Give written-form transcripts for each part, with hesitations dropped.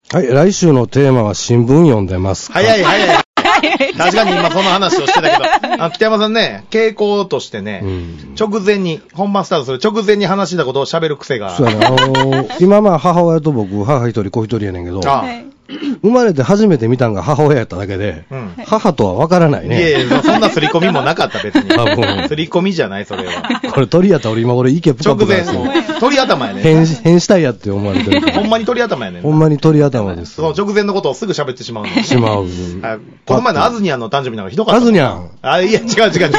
はい、来週のテーマは新聞読んでますか。 早い。確かに今その話をしてたけど、北山さんね、傾向としてね、直前に、本番スタートする直前に話したことを喋る癖が。 そうやね、今母親と僕、母一人子一人やねんけど、生まれて初めて見たんが母親やっただけで、母とは分からないね。 いや、そんな刷り込みもなかった別に。多分。刷り込みじゃない、それは。 これ鳥やったら俺今俺池ぷかぷかですよ。 鳥頭やね。 変したいやって思われてる。 ほんまに鳥頭やねん。 ほんまに鳥頭です。 その直前のことをすぐ喋ってしまうの。 しまう。 この前のアズニャンの誕生日なんかひどかった。 アズニャン。 いや、違う。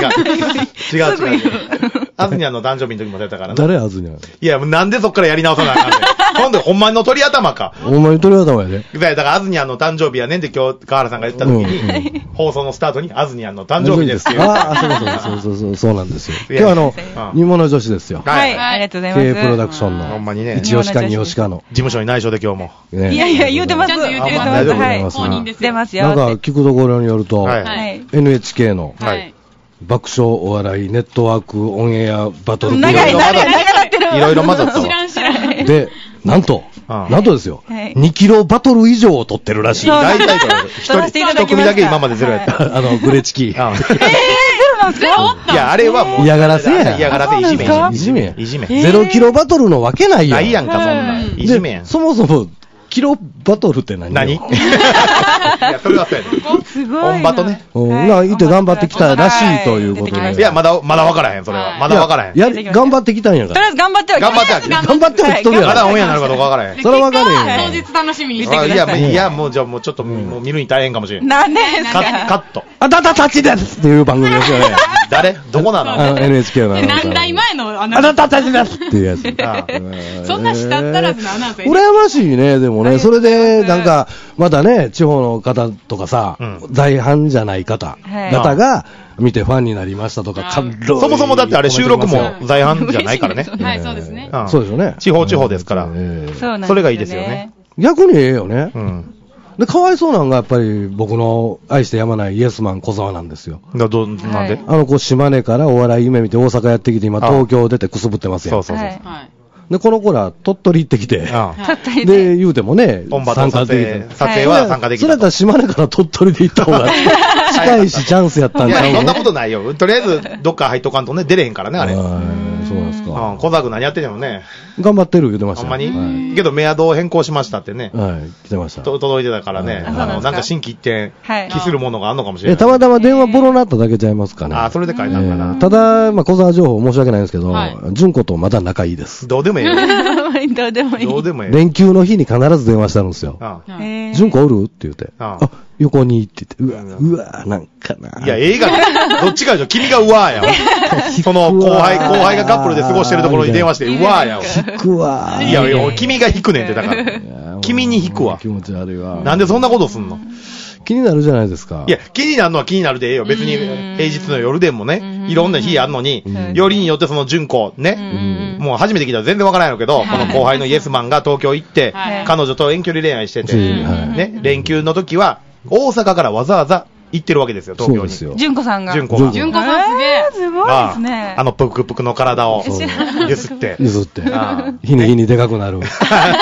アズニャンの誕生日の時も出たからな。 誰アズニャン。 いや、なんでそっからやり直さなあかんねん。今度ほんまの鳥頭か。 ほんまに鳥頭やで。 だからアズニャンの誕生日やねんって今日、川原さんが言った時に、放送のスタートにアズニャンの誕生日ですよ。 そうなんですよ。今日煮物女子ですよ。 はい、ありがとうございます。 経営プロダクションの。 ほんまにね。 一吉か二吉かの。 事務所に内緒で今日も。 いや、言うてます。 大丈夫です。 出ますよ。 なんか聞くところによると、NHK の爆笑お笑いネットワークオンエアバトル。 長なってる。 いろいろ混ざったわ。 で、なんとですよ、2キロバトル以上を取ってるらしい。 大体これ、一組だけ今までゼロやった。 グレチキ。 ゼロなんすか？ いや、あれはもう。 嫌がらせや。 嫌がらせ、いじめ。 0キロバトルのわけないやん。 ないやんか、そんな。いじめやん。 そもそも、キロバトルって何？ いや、それはそうやね。 すごい。 本場とね。 いて頑張ってきたらしいということで。 いや、まだ分からへん、それは。まだ分からへん。 頑張ってきたんやから。 とりあえず頑張っては一人や。 まだオンエアになるかどうか分からへん。 それは分からへん。 当日楽しみにしてください。 いや、もうじゃあもうちょっと、もう見るに大変かもしれん。 なんでですか？ カット。 あたたたちですっていう番組ですよね。 誰？どこなの ？NHK の。 何代前のあたたたちですっていうやつ。 そんな下ったらずのアナウンサー。 羨ましいね、でもね。それで、なんか、まだね、地方の方とかさ、在阪じゃない方が、見てファンになりましたとか、 そもそもだってあれ収録も在阪じゃないからね。 はい、そうですね。 そうですよね。 地方ですから。それがいいですよね。 逆にええよね。で、かわいそうなのがやっぱり僕の愛してやまないイエスマン小沢なんですよ。 なんで？ 島根からお笑い夢見て大阪やってきて今東京出てくすぶってますよ。 そう。 で、この子ら、鳥取行ってきて、で、言うてもね、 参加できた。撮影は参加できた。 それやったら島根から鳥取で行った方が近いし、チャンスやったんちゃうの？ いや、そんなことないよ。とりあえず、どっか入っとかんとね、出れへんからね、あれ。 そうなんですか。 小沢君何やってんのね。 頑張ってる言うてました。 ほんまに？けど、メアドを変更しましたってね。 来てました。 届いてたからね。なんか新規一点、期するものがあんのかもしれない。 たまたま電話ボロになっただけちゃいますかね。 それで書いたんかな。 ただ、小沢情報申し訳ないんですけど、純子とまだ仲いいです。 どうでもいいよ。 どうでもいい。 どうでもいい。 連休の日に必ず電話したんですよ。純子おるって言って。横にって言って、うわ、なんかな。 いや、映画どっちかでしょ、君がうわーやわ。その後輩がカップルで過ごしてるところに電話して、うわーやわ。 引くわ。 いや、君が引くねんって、だから。君に引くわ。 気持ち悪いわ。 なんでそんなことすんの？ 気になるじゃないですか。 いや、気になるのは気になるでええよ。別に平日の夜でもね、いろんな日あんのに、よりによってその純子ね、もう初めて聞いたら全然わからないのけど、この後輩のイエスマンが東京行って、彼女と遠距離恋愛してて、ね、連休の時は、大阪からわざわざ行ってるわけですよ、東京に。 そうですよ。純子さんが。 純子さんすげえ。 すごいですね。 ぷくぷくの体をゆすって。 日に日にでかくなる。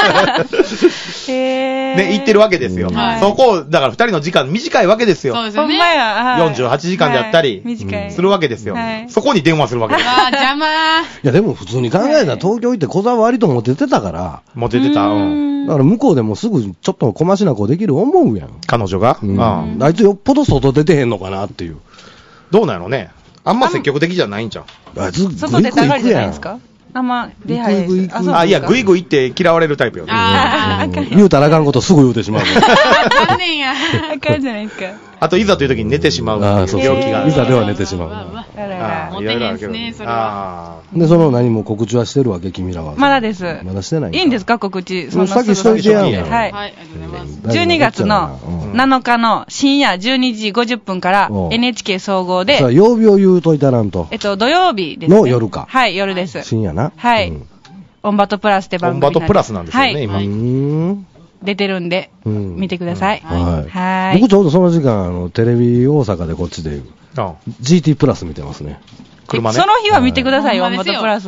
ね、行ってるわけですよ。そこを、だから二人の時間短いわけですよ。 そうですよね。 48時間であったり、するわけですよ。そこに電話するわけですよ。 邪魔。 いや、でも普通に考えたら東京行って小沢割とモテてたから。 モテてた。 だから向こうでもすぐちょっと小増しな子できる思うやん。 彼女があいつよっぽど外出てへんのかなっていう。 どうなのね。あんま積極的じゃないんちゃう？ あいつ外出たがりじゃないですか？あんま出会い。 いや、ぐいぐいって嫌われるタイプよ。 言うたらあかんことすぐ言うてしまう。 あかんねんや。 あかんじゃないですか。 あと、いざという時に寝てしまう。病気が。 いざでは寝てしまう。 モテへんですね、それは。 で、その何も告知はしてるわけ、君らは。 まだです。 まだしてない。 いいんですか、告知。 さっきしといてやん。 はい。12月の7日の深夜12時50分から NHK 総合で。 曜日を言うといたらんと。 土曜日です。 の夜か。 はい、夜です。 深夜な。 はい。オンバトプラスって番組。 オンバトプラスなんですよね、今。 出てるんで、見てください。 はい。僕ちょうどその時間、テレビ大阪でこっちで、GT プラス見てますね。 車ね。 その日は見てくださいよ、オンバトプラスを。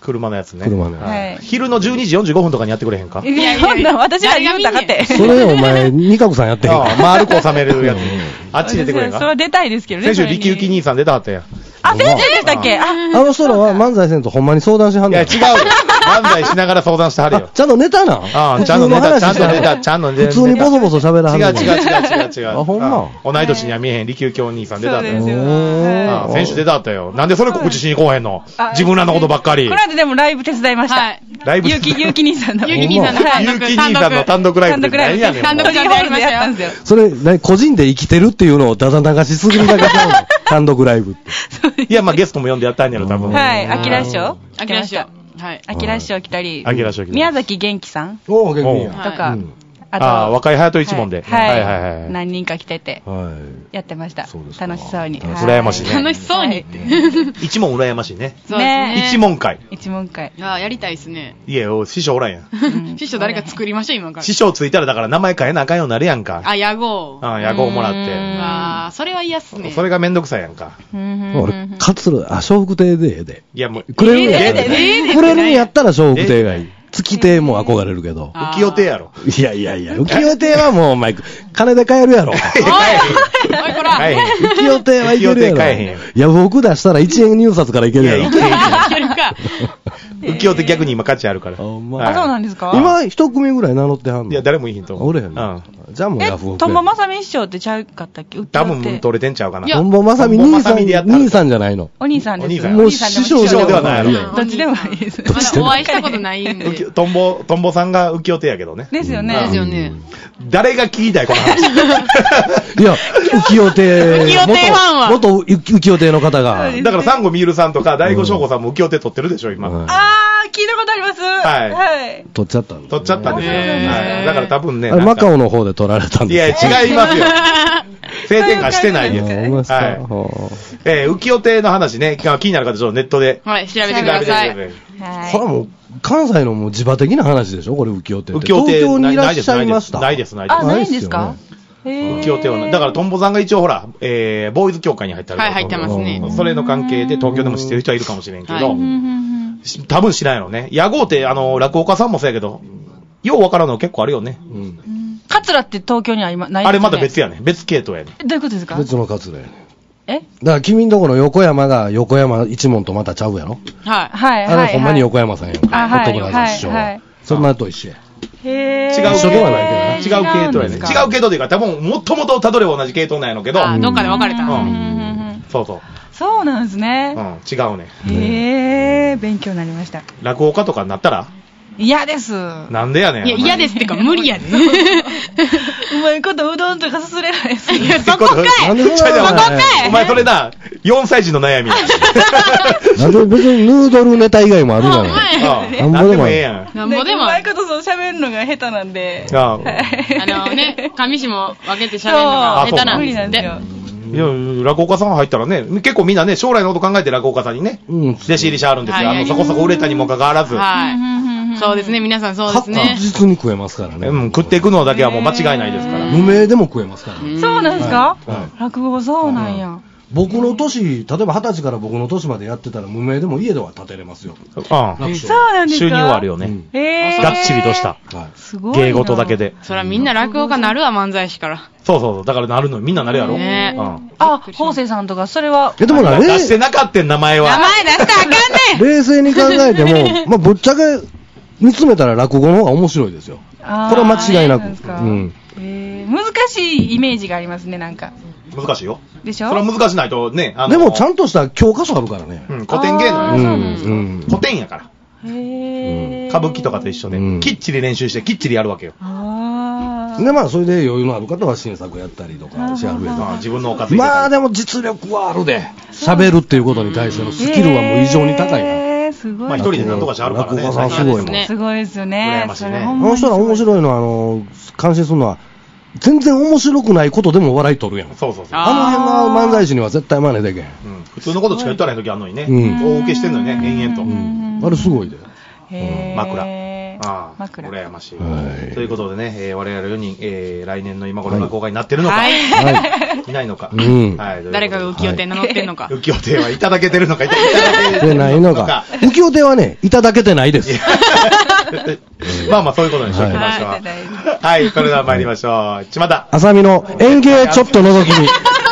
車のやつね。 車のやつ。 昼の12時45分とかにやってくれへんか？ いや、私は言うたかって。 それお前、二角さんやってへんか？ 丸く収めるやつ。あっち出てくれへんか？ それは出たいですけどね。 先週、力行兄さん出たはったやん。 あ、先週でしたっけ？ あの人らは漫才せんとほんまに相談しはんの？ いや、違うよ。漫才しながら相談してはるよ。 ちゃんとネタな。 ちゃんとネタ、ちゃんとネタ、ちゃんとネタ。 普通にボソボソ喋らはる。 違う。 あ、ほんま。 同い年には見えへん力行兄さん出たはったよ。 先週出たはったよ。なんでそれ告知しに来おへんの？自分らのことばっかり。 この間でもライブ手伝いました。 ライブゆうき兄さんの。 ゆうき兄さんの単独ライブで何やねん。 単独ライブやりましたよ。 それ、個人で生きてるっていうのをダダ流しすぎるだけちゃうの。単独ライブって。 いや、まあゲストも呼んでやったんやろ、多分。 はい、あきら師匠。 あきら師匠。はい。 あきら師匠来たり。 宮崎元気さん。 おー、元気とか。 あと、若い隼人一門で。 はい。何人か来てて。やってました。楽しそうに。 羨ましいね。 楽しそうにって。 一門羨ましいね。 そうですね。 一門会。 ああ、やりたいですね。 いや、師匠おらんやん。 師匠誰か作りましょう、今から。 師匠ついたらだから名前変えなあかんようになるやんか。 あ、屋号。 屋号もらって。 ああ、それは嫌っすね。 それがめんどくさいやんか。 俺、笑福亭でええで。 いや、もう、 くれるんやったら笑福亭がいい。月亭も憧れるけど。 浮世亭やろ。 いや、浮世亭はもう、お前、金で買えるやろ。 買えへん。 浮世亭はいけるやろ。いや、僕出したら1円入札からいけるやろ。 いけるか。 浮世亭逆に今価値あるから。 あ、そうなんですか？ 今、一組ぐらい名乗ってはんの？ いや、誰もいいひんと思う。 おれへんの？じゃあもうヤフオク。 トンボまさみ師匠ってちゃうかったっけ？ 多分取れてんちゃうかな。 トンボまさみ兄さんじゃないの？ お兄さんです。 もう師匠ではないやろ。 どっちでもいいです。 まだお会いしたことないんで。 トンボさんが浮世亭やけどね。 ですよね。 ですよね。 誰が聞いたいこの話。 いや、浮世亭。 浮世亭ファンは。 元浮世亭の方が。 だから、サンゴミールさんとか、大悟翔吾さんも浮世亭取ってるでしょ、今。 あー、聞いたことあります。 はい。 取っちゃったんです。 取っちゃったんですよ。はい。だから多分ね。 マカオの方で取られたんですいや、違いますよ。性転換してないです。はい。浮世亭の話ね、気になる方、ちょっとネットで。 はい、調べてください。 これもう、関西のもう地場的な話でしょこれ浮世亭。 浮世亭東京にいらっしゃいました。 ないです。 あ、ないんですか？ 浮世亭はだから、トンボさんが一応ほら、ボーイズ協会に入ってる。 はい、入ってますね。 それの関係で東京でも知ってる人はいるかもしれんけど、多分知らんやろね。屋号って、落語家さんもそうやけど、ようわからんの結構あるよね。 桂って東京にはないですね。 あれまた別やね。別系統やね。 どういうことですか？ 別の桂やね。 だから君んとこの横山が横山一門とまたちゃうやろ？ はい。 あれほんまに横山さんやんか。 はい。 ホットブラザーズ師匠。そんなと一緒や。 違う系統ではないけどな。違う系統やね。違う系統でいうか、多分、もともとたどれば同じ系統なんやろうけど。 どっかで分かれた。 そうそう。 そうなんですね。 違うね。 勉強になりました。 落語家とかになったら嫌です。 なんでやねん。 いや、嫌ですってか、無理やで。 うまいことうどんとかすすれないです。 いや、そこかい。 お前それな、4歳児の悩み。 なんで別にヌードルネタ以外もあるじゃない。 なんでもええやん。 なんぼでも。 うまいこと喋るのが下手なんで。 上下も分けて喋るのが下手なんですって。 いや、落語家さん入ったらね、結構みんなね、将来のこと考えて落語家さんにね、弟子入りしはるんですよ。そこそこ売れたにもかかわらず。 はい。そうですね、皆さんそうですね。 確実に食えますからね。 食っていくのだけはもう間違いないですから。 無名でも食えますからね。 そうなんですか？落語そうなんや。 僕の年、例えば20歳から僕の年までやってたら無名でも家では建てれますよ。 そうなんですか？ 収入はあるよね。がっちりとした。 すごい。 芸事だけで。 そりゃみんな落語家なるわ、漫才師から。 そう。だからなるの、みんななるやろ。 法政さんとか、それは。 でも出してなかったん、名前は。 名前出したらあかんねん。 冷静に考えても、まあ、ぶっちゃけ、見つめたら落語の方が面白いですよ。これは間違いなく。 難しいイメージがありますね、なんか。 難しいよ。 でしょ？ それは難しないとね。 でもちゃんとした教科書あるからね。 古典芸能古典やから。歌舞伎とかと一緒で、きっちり練習して、きっちりやるわけよ。 で、まあ、それで余裕のある方は新作やったりとかしはるやん。 自分のおかずまあ、でも実力はあるで。喋るっていうことに対してのスキルはもう異常に高いから。 すごい。 まあ、一人で何とかしあるからね。 落語家さんすごいもん。 すごいですよね。 羨ましいね。 あの人ら面白いのは、感心するのは、全然面白くないことでも笑い取るやん。 そう。 あの辺が漫才師には絶対真似できへん。 普通のことしか言ったらへん時あんのにね。大受けしてんのにね、延々と。 あれすごいで。 枕。 枕。 羨ましい。ということでね、我々4人、来年の今頃が公開になってるのか、いないのか、 誰かが浮世亭名乗ってんのか。 浮世亭はいただけてるのか、いただけてないのか。浮世亭はね、いただけてないです。 まあまあ、そういうことにしておきましょう。はい、それでは参りましょう。ちまた。 あさみの演芸ちょっと覗きに。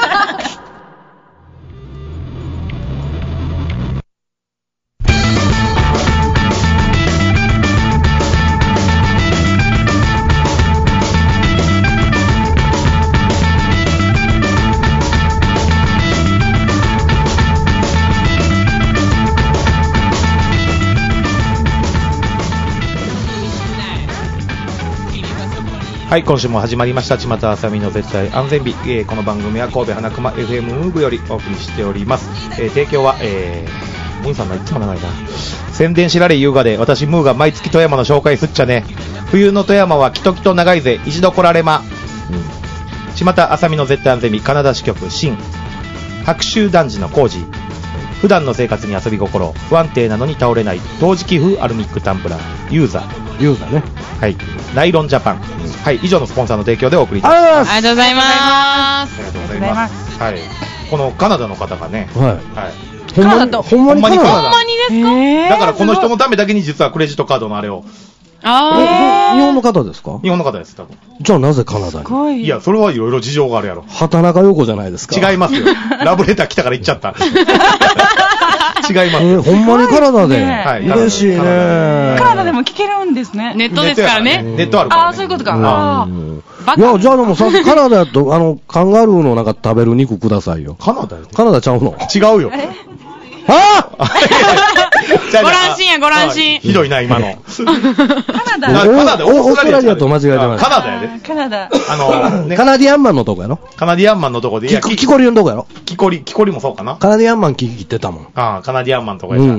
はい、今週も始まりました、ちまたあさみの絶対安全日。この番組は神戸花熊 FM ムーブよりお送りしております。提供は、ムーさんのいつも長いな。宣伝しられ優雅で、私ムーが毎月富山の紹介すっちゃね。冬の富山はキトキト長いぜ、一度来られま。ちまたあさみの絶対安全日、カナダ支局、新。白州男児の工事。普段の生活に遊び心、不安定なのに倒れない、陶磁器風アルミックタンブラー、ユーザね。はい。ナイロンジャパン。はい、以上のスポンサーの提供でお送りいたします。 ありがとうございます。 ありがとうございます。はい。このカナダの方がね。 はい。 ほんまにカナダ。 ほんまにですか？だからこの人のためだけに実はクレジットカードのあれを。 日本の方ですか？ 日本の方です、多分。 じゃあなぜカナダに？ いや、それはいろいろ事情があるやろ。 畑中陽子じゃないですか。 違いますよ。ラブレター来たから行っちゃった。違います。 ほんまにカナダで。 はい。 嬉しいね。 カナダでも聞けるんですね。 ネットですからね。 ネットあるから。 あ、そういうことか。 いや、じゃあでもさ、カナダやと、カンガルーのなんか食べる肉くださいよ。 カナダよ。 カナダちゃうの？ 違うよ。 あご乱心や、ご乱心。 ひどいな、今の。 カナダ。 オーストラリアと間違えてました。 カナダやで。 カナダ。 カナディアンマンのとこやろ？ カナディアンマンのとこで。 キコリのとこやろ？ キコリもそうかな？ カナディアンマン聞いてたもん。 ああ、カナディアンマンのとこやった。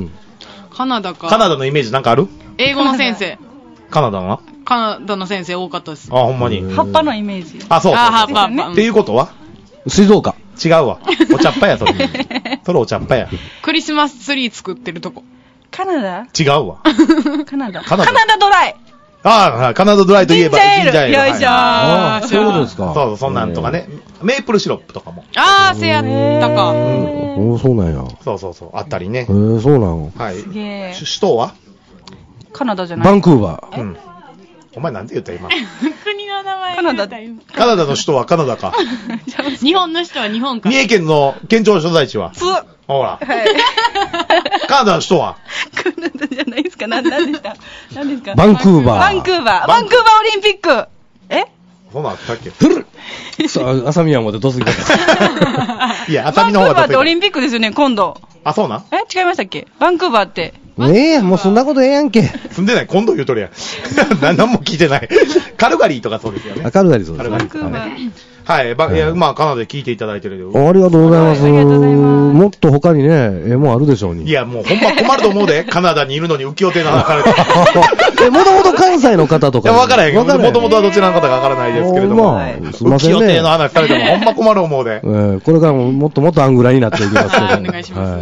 カナダか。 カナダのイメージなんかある？ 英語の先生。 カナダの？ カナダの先生多かったです。 あ、ほんまに。 葉っぱのイメージ。 あ、そう。 葉っぱ。 っていうことは？ 水道課。 違うわ。お茶っ葉や、それ。それお茶っ葉や。 クリスマスツリー作ってるとこ。 カナダ？ 違うわ。 カナダドライ。 ああ、カナダドライといえば、 ジンジャーエール。よいしょー。そういうことですか。 そう、そんなんとかね。メープルシロップとかも。 ああ、せやったか。 そうなんや。 そう。あったりね。 そうなの。 はい。 すげえ。 首都は？ カナダじゃない。 バンクーバー。 うん。お前なんて言った今。 国の名前。 カナダ。 カナダの首都はカナダか。 日本の首都は日本か。 三重県の県庁所在地は？ほら。カナダの首都は？ カナダじゃないですか。何でしたバンクーバー。 バンクーバーオリンピック。 そんなんあったっけ？ そう、アサミヤンまでどついた。 いや、アサミの方がどついた。 バンクーバーってオリンピックですよね、今度。 あ、そうなん？ 違いましたっけ？バンクーバーって。 もうそんなことええやんけ。 住んでない、今度言うとるやん。何も聞いてない。カルガリーとかそうですよね。 カルガリーそうです。 バンクーバー。 はい。まあ、カナダで聞いていただいてるありがとうございます。もっと他にね、もうあるでしょうに。 いや、もうほんま困ると思うで。カナダにいるのに浮世亭の話されて。 もともと関西の方とか。 いや、わからへんけど、もともとはどちらの方かわからないですけれども。浮世亭の話されてもほんま困る思うで。 これからももっともっとアングラになっていきますけど。 お願いします。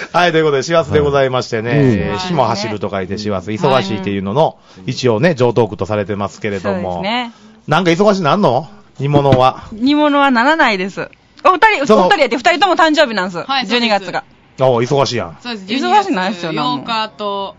はい、ということで、師走でございましてね、死も走ると書いて師走、忙しいっていうのの、一応ね、上等句とされてますけれども。なんか忙しいなんの？煮物は。 煮物はならないです。お二人やって二人とも誕生日なんです。12月が。 忙しいやん。 そうです。忙しいないですよ。 8日と、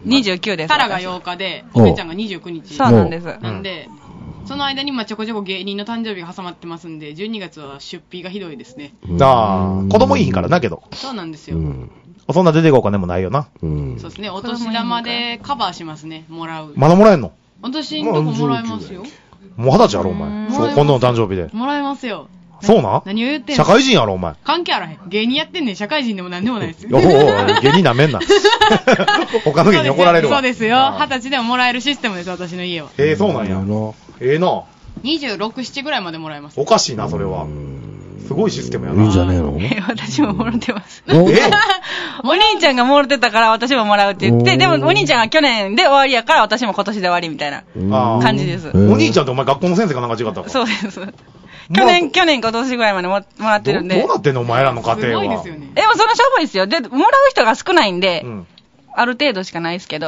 29です。 タラが8日で、おべちゃんが29日。 そうなんです。 なんで、その間にちょこちょこ芸人の誕生日が挟まってますんで、12月は出費がひどいですね。 子供いいからなけど。 そうなんですよ。 そんな出てくお金もないよな。 そうですね。お年玉でカバーしますね。もらう。 まだもらえんの？ 私のとこもらえますよ。 もう20歳やろ、お前。そう、今度の誕生日で。 もらえますよ。 そうな？ 何を言ってんの？ 社会人やろ、お前。 関係あらへん。芸人やってんねん。社会人でも何でもないですよ。 おお、芸人なめんな。他の芸人怒られるわ。 そうですよ。20歳でももらえるシステムです、私の家は。 そうなんや。な。 26、7ぐらいまでもらえます。 おかしいな、それは。すごいシステムやな。 いいんじゃねえの？ 私ももらってます。お兄ちゃんがもらってたから私ももらうって言って、でもお兄ちゃんが去年で終わりやから私も今年で終わりみたいな感じです。 お兄ちゃんってお前学校の先生かなんか違ったか？ そうです。去年今年ぐらいまでもらってるんで。 どうなってんのお前らの家庭は。 すごいですよね。 でもそのしょぼいですよ。で、もらう人が少ないんで、ある程度しかないですけど。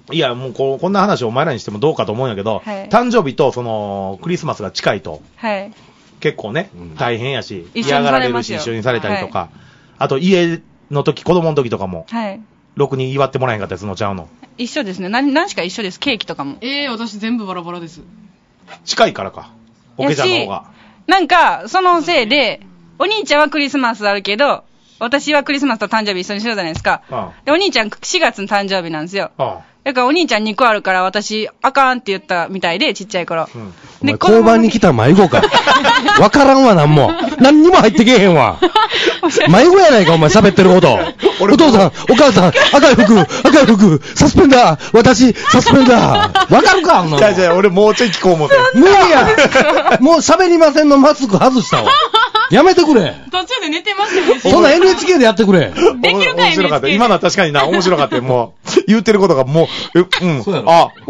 いや、もうこんな話をお前らにしてもどうかと思うんやけど、誕生日とクリスマスが近いと、結構ね、大変やし、嫌がられるし、一緒にされたりとか、あと家の時、子供の時とかも、ろくに祝ってもらえへんかったやつのちゃうの。 一緒ですね。何しか一緒です。ケーキとかも。 私全部バラバラです。 近いからか。おけちゃんの方が。 なんか、そのせいで、お兄ちゃんはクリスマスあるけど、私はクリスマスと誕生日一緒にしてるじゃないですか。で、お兄ちゃん4月の誕生日なんですよ。だからお兄ちゃん2個あるから私、あかんって言ったみたいで、ちっちゃい頃。 で、交番に来た迷子か。わからんわ、なんも。何にも入ってけえへんわ。迷子やないか、お前喋ってること。お父さん、お母さん、赤い服、サスペンダー、私、サスペンダー。わかるか、 じゃあ、俺もうちょい聞こう思って。 無理や。もう喋りませんのマスク外したわ。やめてくれ。 途中で寝てますよね。 そんな NHK でやってくれ。 できるか NHK。面白かった。今のは確かにな、面白かった。もう、言ってることがもう、ってなって、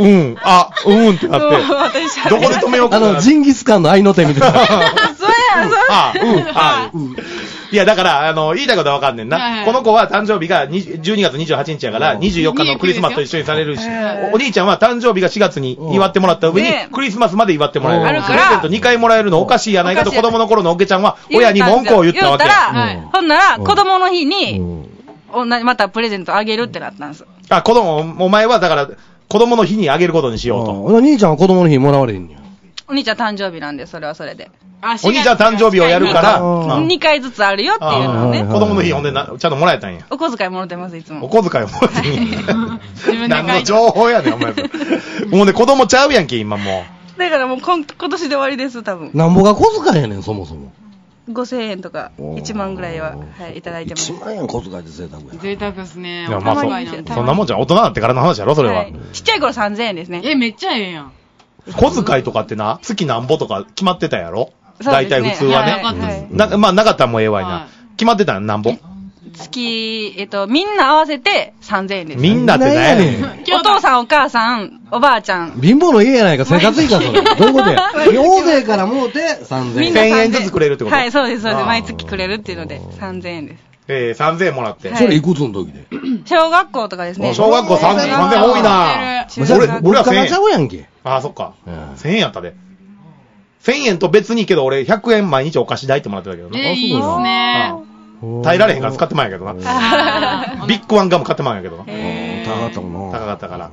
どこで止めようか。 ジンギスカンの合いの手みたいな。 そうや。 いや、だから、言いたいことはわかんねんな。この子は誕生日が12月28日やから、24日のクリスマスと一緒にされるし、お兄ちゃんは誕生日が4月に祝ってもらった上に、クリスマスまで祝ってもらえる。プレゼント2回もらえるのおかしいやないかと、子供の頃のおけちゃんは、親に文句を言ったわけ。 ほんなら、子供の日に、またプレゼントあげるってなったんです。 お前はだから、子供の日にあげることにしようと。 お兄ちゃんは子供の日もらわれへんねや。 お兄ちゃん誕生日なんで、それはそれで。 お兄ちゃん誕生日をやるから、 2回ずつあるよっていうのをね。 子供の日、ほんでちゃんともらえたんや。 お小遣いもらってます、いつも。 お小遣いもらってんや。何の情報やねん、お前。もうね、子供ちゃうやんけ、今もう。だからもう今年で終わりです、多分。 なんぼが小遣いやねん、そもそも。 5000円とか1万ぐらいは、いただいてます。 1万円小遣いで贅沢や。 贅沢ですね。 そんなもんじゃん。大人になってからの話やろ、それは。 ちっちゃい頃3000円ですね。 めっちゃええやん。 小遣いとかってな、月なんぼとか決まってたやろ？大体普通はね。なかったらもうええわいな。決まってたんなんぼ？ 月、みんな合わせて3000円です。 みんなって何やねん。 お父さん、お母さん、おばあちゃん。 貧乏の家やないか、生活費か、それ。どういうことや。大勢からもうて3000円。 1000円ずつくれるってこと？ はい、そうです、そうです。毎月くれるっていうので、3000円です。 3000円もらって。 それいくつの時で？ 小学校とかですね。 小学校3000円多いな。 俺は1000円ちゃうやんけ。 そっか。1000円やったで。1000円と別にけど俺100円毎日お菓子代ってもらってたけどな。 いいっすね。 耐えられへんから使ってまうんやけどな。ビッグワンガム買ってまうんやけどな。 高かったもんな。 高かったから。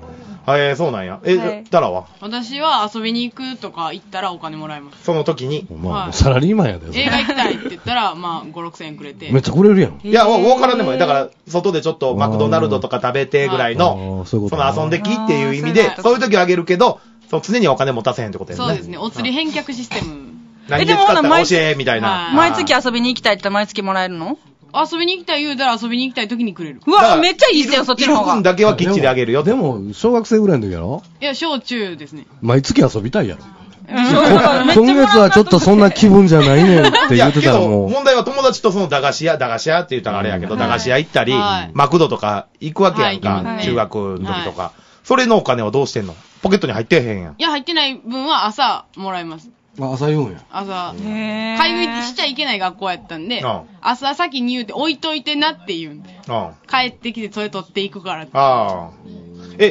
そうなんや。タラは？ 私は遊びに行くとか行ったらお金もらえます。 その時に。 サラリーマンやで。 映画行きたいって言ったら、5、6000円くれて。 めっちゃくれるやん。 いや、わからんでもいい。だから、外でちょっとマクドナルドとか食べてぐらいの、その遊んできっていう意味で、そういう時はあげるけど、常にお金持たせへんってことやね。 そうですね。お釣り返却システム。 何で使ったか教えみたいな。 毎月遊びに行きたいって言ったら毎月もらえるの？ 遊びに行きたい言うたら遊びに行きたい時にくれる。 うわ、めっちゃいいっすよ、そっちの方が。 分だけはきっちりあげるよ。 でも、小学生ぐらいの時やろ？ いや、小中ですね。 毎月遊びたいやろ。今月はちょっとそんな気分じゃないねんって言ってたらもう。 問題は友達とその駄菓子屋って言ったらあれやけど、駄菓子屋行ったり、マクドとか行くわけやんか、中学の時とか。それのお金はどうしてんの？ポケットに入ってへんやん。 いや、入ってない分は朝もらいます。 朝言うんや。 朝。買い食いしちゃいけない学校やったんで、朝先に言うて置いといてなって言うんで。帰ってきてそれ取っていくからって。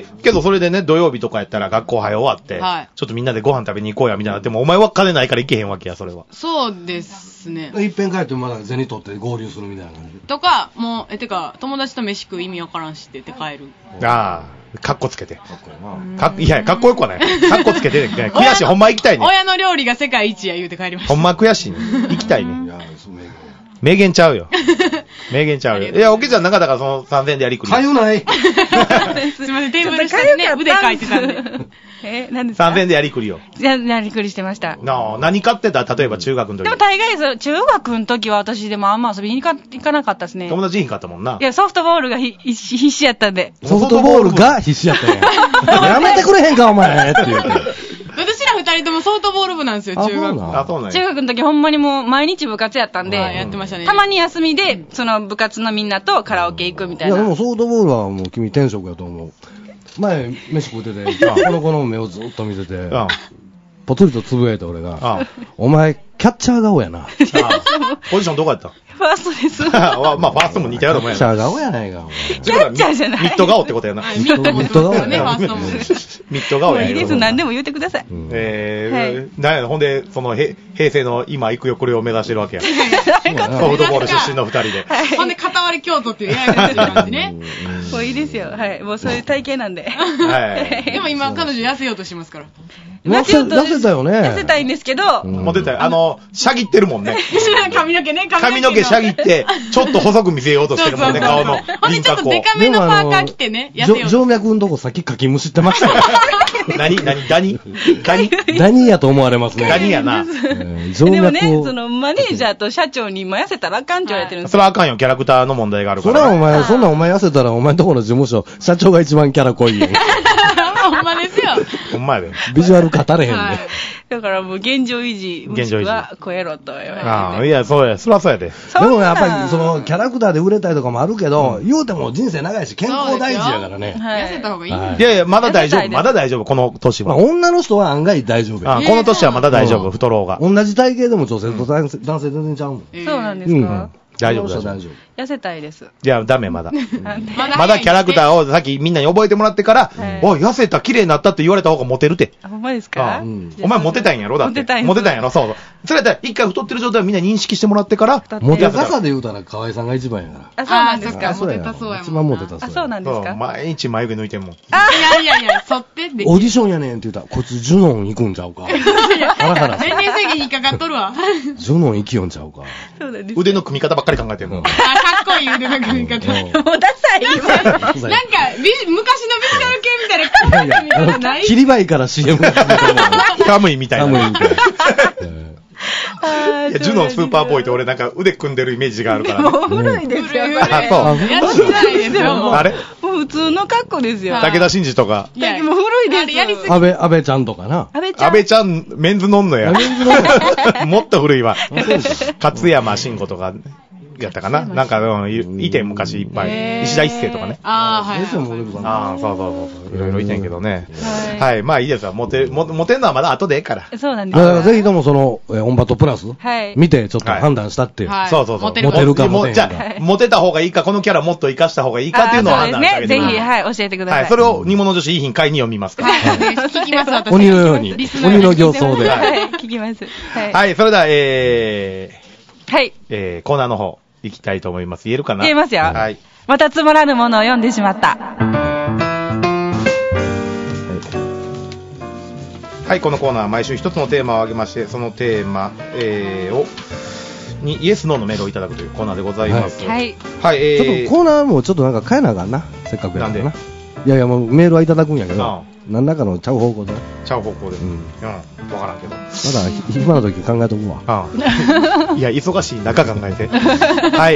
けどそれでね、土曜日とかやったら学校早終わって、ちょっとみんなでご飯食べに行こうやみたいな。でもお前は金ないから行けへんわけや、それは。 そうですね。 いっぺん帰ってまだ銭取って合流するみたいな感じ。 とか、もう、友達と飯食う意味わからんしって言って帰る。 カッコつけて。いや、かっこよくはない。カッコつけて、悔しい。ほんま行きたいね。 親の料理が世界一や言うて帰りました。 ほんま悔しいね。行きたいね。名言ちゃうよ。名言ちゃうよ。いや、おけちゃん中だからその3000円でやりくり。 かゆない。 すいません、テーブル下でね、腕書いてたんで。 何ですか ?3000 円でやりくりよ。 やりくりしてました。 何買ってた？例えば中学の時。 でも大概中学の時は私でもあんま遊びに行かなかったですね。 友達いんかったもんな。 いや、ソフトボールが必死やったんで。 ソフトボールが必死やったんや。やめてくれへんか、お前って言うて。 私ら二人ともソフトボール部なんですよ、中学。 中学の時ほんまにもう毎日部活やったんで、 やってましたね。 たまに休みで、その部活のみんなとカラオケ行くみたいな。 いや、でもソフトボールはもう君天職やと思う。前、飯食うてて、この子の目をずっと見てて、ぽつりとつぶやいた俺が、お前、キャッチャー顔やな。 ポジションどこやった？ フファーストです。 まあ、ファーストも似たようなもんやな。 キャッチャー顔やないか。 キャッチャーじゃない。 ミッド顔ってことやな。 ミッド顔やね、ファーストも。 ミッド顔やね。 いいです、何でも言ってください。 なんやほんで、その、平成の今行くよこれを目指してるわけや。ソフトボール出身の二人で。 ほんで、片割り京都っていうややこしい感じね。 もういいですよ。はい。もうそういう体型なんで。 はい。 でも今、彼女痩せようとしてますから。 痩せたよね。 痩せたいんですけど。 モテたよ。しゃぎってるもんね。 髪の毛ね、 髪の毛しゃぎって、ちょっと細く見せようとしてるもんね、顔の輪郭を。 ほんでちょっとデカめのパーカー着てね、痩せよう。 静脈のとこさっきかきむしってましたよ。 ダニやと思われますね。 ダニやな。 でもね、そのマネージャーと社長に今痩せたらあかんって言われてるんですよ。 それはあかんよ、キャラクターの問題があるから。 そんなお前痩せたらお前のところの事務所、社長が一番キャラ濃いよ。 ほんまですよ。 ほんまやで。 ビジュアル語れへんで。 だからもう現状維持、もしくは超えろと言われて。 ああ、いや、そうや、そらそうやで。 でもやっぱり、その、キャラクターで売れたりとかもあるけど、言うても人生長いし、健康大事やからね。 痩せた方がいい。いやいや、まだ大丈夫、この年は。 女の人は案外大丈夫や。 この年はまだ大丈夫、太ろうが。 同じ体型でも女性と男性全然ちゃうもん。 そうなんですか？ 大丈夫。 痩せたいです。 いや、ダメ、まだ。まだキャラクターをさっきみんなに覚えてもらってから、おい、痩せた、綺麗になったって言われた方がモテるって。 ほんまですか？ お前モテたいんやろだって。モテたいんやろそう。それやったら、一回太ってる状態をみんな認識してもらってから、 モテたさで言うたら河合さんが一番やから。 あ、そうなんですか？ モテたそうやもん。 一番モテたそう。 あ、そうなんですか？ 毎日眉毛抜いてんもん。 いや、そってで。 オーディションやねんって言ったら、こいつジュノン行くんちゃうか。ハラハラ。 年齢制限に引っかかっとるわ。 ジュノン行きよんちゃうか。 腕の組み方ばっかり考えてんの。 かっこいい腕の組み方。 もうダサい今。 なんか、昔のビジュアル系みたいな髪型ない？ 切りばいから CM が始めたの。 カムイみたいな。 カムイみたいな。 いや、ジュノンスーパーボーイって俺なんか腕組んでるイメージがあるからね。 もう古いですよ。 あ、そう。あれもう普通の格好ですよ。 武田真治とか。 いや、もう古いです。 安倍ちゃんとかな。 安倍ちゃん、メンズノンノや。もっと古いわ。勝山慎吾とか。やったかななんか、いて昔いっぱい。石田一世とかね。 ああ、はい。 そう。いろいろいてんけどね。はい。まあいいですわ。モテんのはまだ後でええから。 そうなんです。 ぜひともその、オンバトプラス見てちょっと判断したっていう。 そう。 モテるかも。 じゃあ、モテた方がいいか、このキャラもっと活かした方がいいかっていうのを判断してあげて。 ぜひ、はい、教えてください。はい。 それを煮物女子いい品会に読みますから。 聞きます、私。 鬼のように。鬼の形相で。 はい、聞きます。 はい。それでは、 はい。 コーナーの方。行きたいと思います。言えるかな？ 言えますよ。 はい。 またつまらぬものを読んでしまった。 はい、このコーナーは毎週一つのテーマを挙げまして、そのテーマ、にイエスノーのメールをいただくというコーナーでございます。 はい。 はい、 ちょっとコーナーもちょっとなんか変えなあかんな。せっかくやからな。なんで？いやもうメールはいただくんやけど、何らかのちゃう方向で。 ちゃう方向で。わからんけど。まだ今の時考えとくわ。 いや、忙しい中考えて。はい、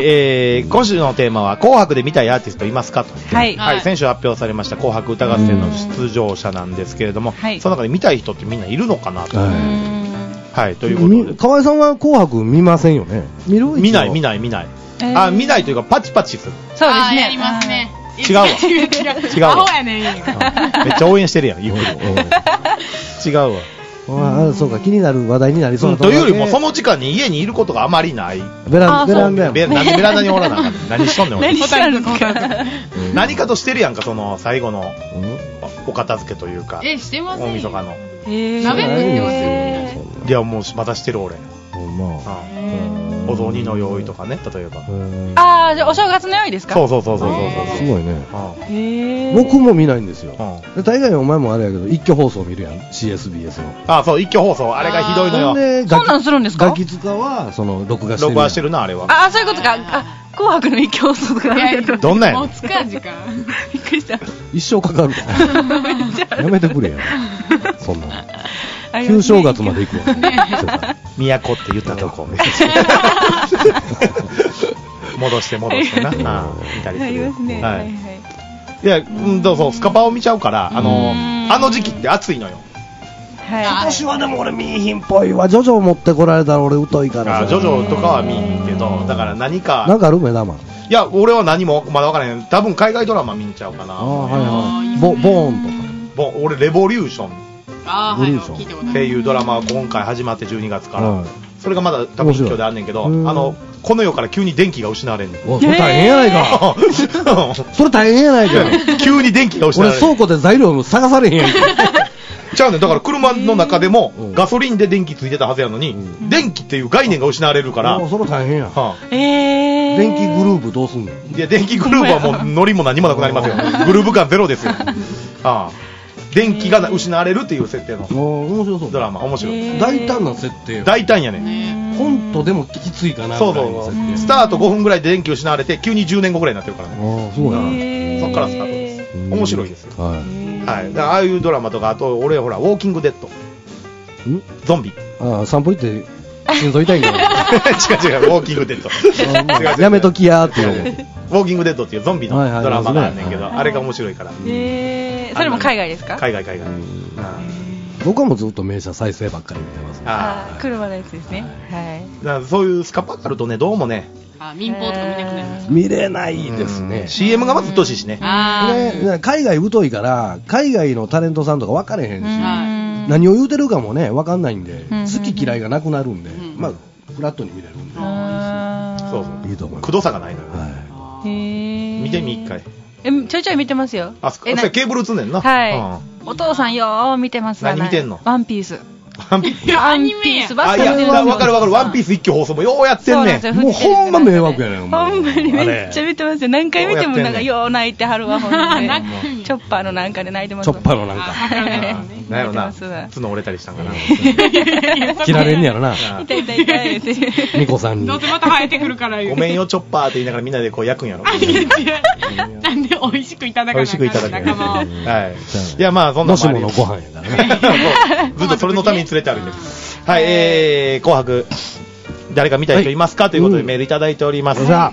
今週のテーマは、紅白で見たいアーティストいますかと。 はい。 はい、先週発表されました紅白歌合戦の出場者なんですけれども、その中で見たい人ってみんないるのかなと。はい、ということで。 河合さんは紅白見ませんよね？ 見ない。あ、見ないというか、パチパチする。 そうですね。 やりますね。 違うわ。 アホやねん。 めっちゃ応援してるやん、違うわ。 そうか、気になる話題になりそうなというよりも、その時間に家にいることがあまりない。 ベランダやん。 なんでベランダにおらなあかんねん。何しとんねん、俺。何かとしてるやんか、その、最後の、お片付けというか。 してません。 大晦日の。 鍋食ってますよ。 いや、もう、またしてる俺。お雑煮の用意とかね、例えば。 ああ、じゃあお正月の用意ですか？ そう。すごいね。僕も見ないんですよ。大概お前もあれやけど、一挙放送見るやん、CSBS の。 あ、そう、一挙放送。あれがひどいのよ。 そんなんするんですか？ ガキ使は、録画してる。 録画してるな、あれは。 あ、そういうことか。紅白の一挙放送とか。 どんなんやもうつか時間。 びっくりした。 一生かかるから。やめてくれや。そんな。旧正月まで行くわ。 都って言ったとこ。戻してな。見たりする。はい。いや、そう、スカパーを見ちゃうから、あの時期って暑いのよ。 今年はでも俺見いひんっぽいわ。ジョジョ持ってこられたら俺疎いからさ。 ジョジョとかは見いひんけど、だから何か。 なんかある目玉。 いや、俺は何もまだ分からへん。多分海外ドラマ見にちゃうかな。 ボーンとか。 俺レボリューション。 はい、聞いたことある。 っていうドラマが今回始まって12月から。それがまだ多分一挙であんねんけど、この世から急に電気が失われんねん。 それ大変やないか。それ大変やないか。 急に電気が失われん。 俺倉庫で材料探されへんやん。 ちゃうねん。だから車の中でもガソリンで電気ついてたはずやのに、電気っていう概念が失われるから。 それ大変や。電気グループどうすんの？ いや、電気グループはもうノリも何もなくなりますよ。グループ感ゼロですよ。電気が失われるっていう設定の面白そうドラマ。面白い。 大胆な設定。 大胆やね。 コントでもきついかな。そうそう。 スタート5分ぐらいで電気失われて急に10年後ぐらいになってるからね。 そうだな。 そっからスタートです。面白いですよ。はい。だからああいうドラマとか、あと俺ほらウォーキングデッド。ゾンビ。 散歩行って心臓痛いんだよ。 違う、ウォーキングデッド。 やめときやーっていう。 ウォーキングデッドっていうゾンビのドラマがあるんだけど、あれが面白いから。 それも海外ですか？ 海外。 僕はもうずっと名車再生ばっかり見てます。 車のやつですね。はい。 だからそういうスカパがあるとね、どうもね、 民放とか見なくなります。 見れないですね。 CM がまずうっとしいしね。 海外疎いから、海外のタレントさんとか分かれへんし、何を言うてるかもね、分かんないんで、好き嫌いがなくなるんで、まあ、フラットに見れるんで。 そうそう。 いいと思います。 くどさがないのよ。見てみ一回。 ちょいちょい見てますよ。 それケーブル映んねんな。 はい。お父さんよー見てますわ。 何見てんの？ ワンピース。 ワンピース。 ワンピースばっかり見てる。 わかる。ワンピース一挙放送もようやってんねん。 もうほんま迷惑やねん。 ほんまにめっちゃ見てますよ。何回見てもなんかよう泣いてはるわ、ほんまに。チョッパーのなんかで泣いてます。 チョッパーのなんか。 なんやろな。角折れたりしたんかな。 切られんねやろな。 痛いって。 ミコさんに。 どうせまた生えてくるからごめんよ、チョッパーって言いながらみんなでこう焼くんやろ。 なんで美味しくいただかないか仲間を。はい。 いや、まあ、そんなもしものご飯やからね。 ずっとそれのために連れて歩いてる。はい、紅白、誰か見たい人いますかということでメールいただいております。はい、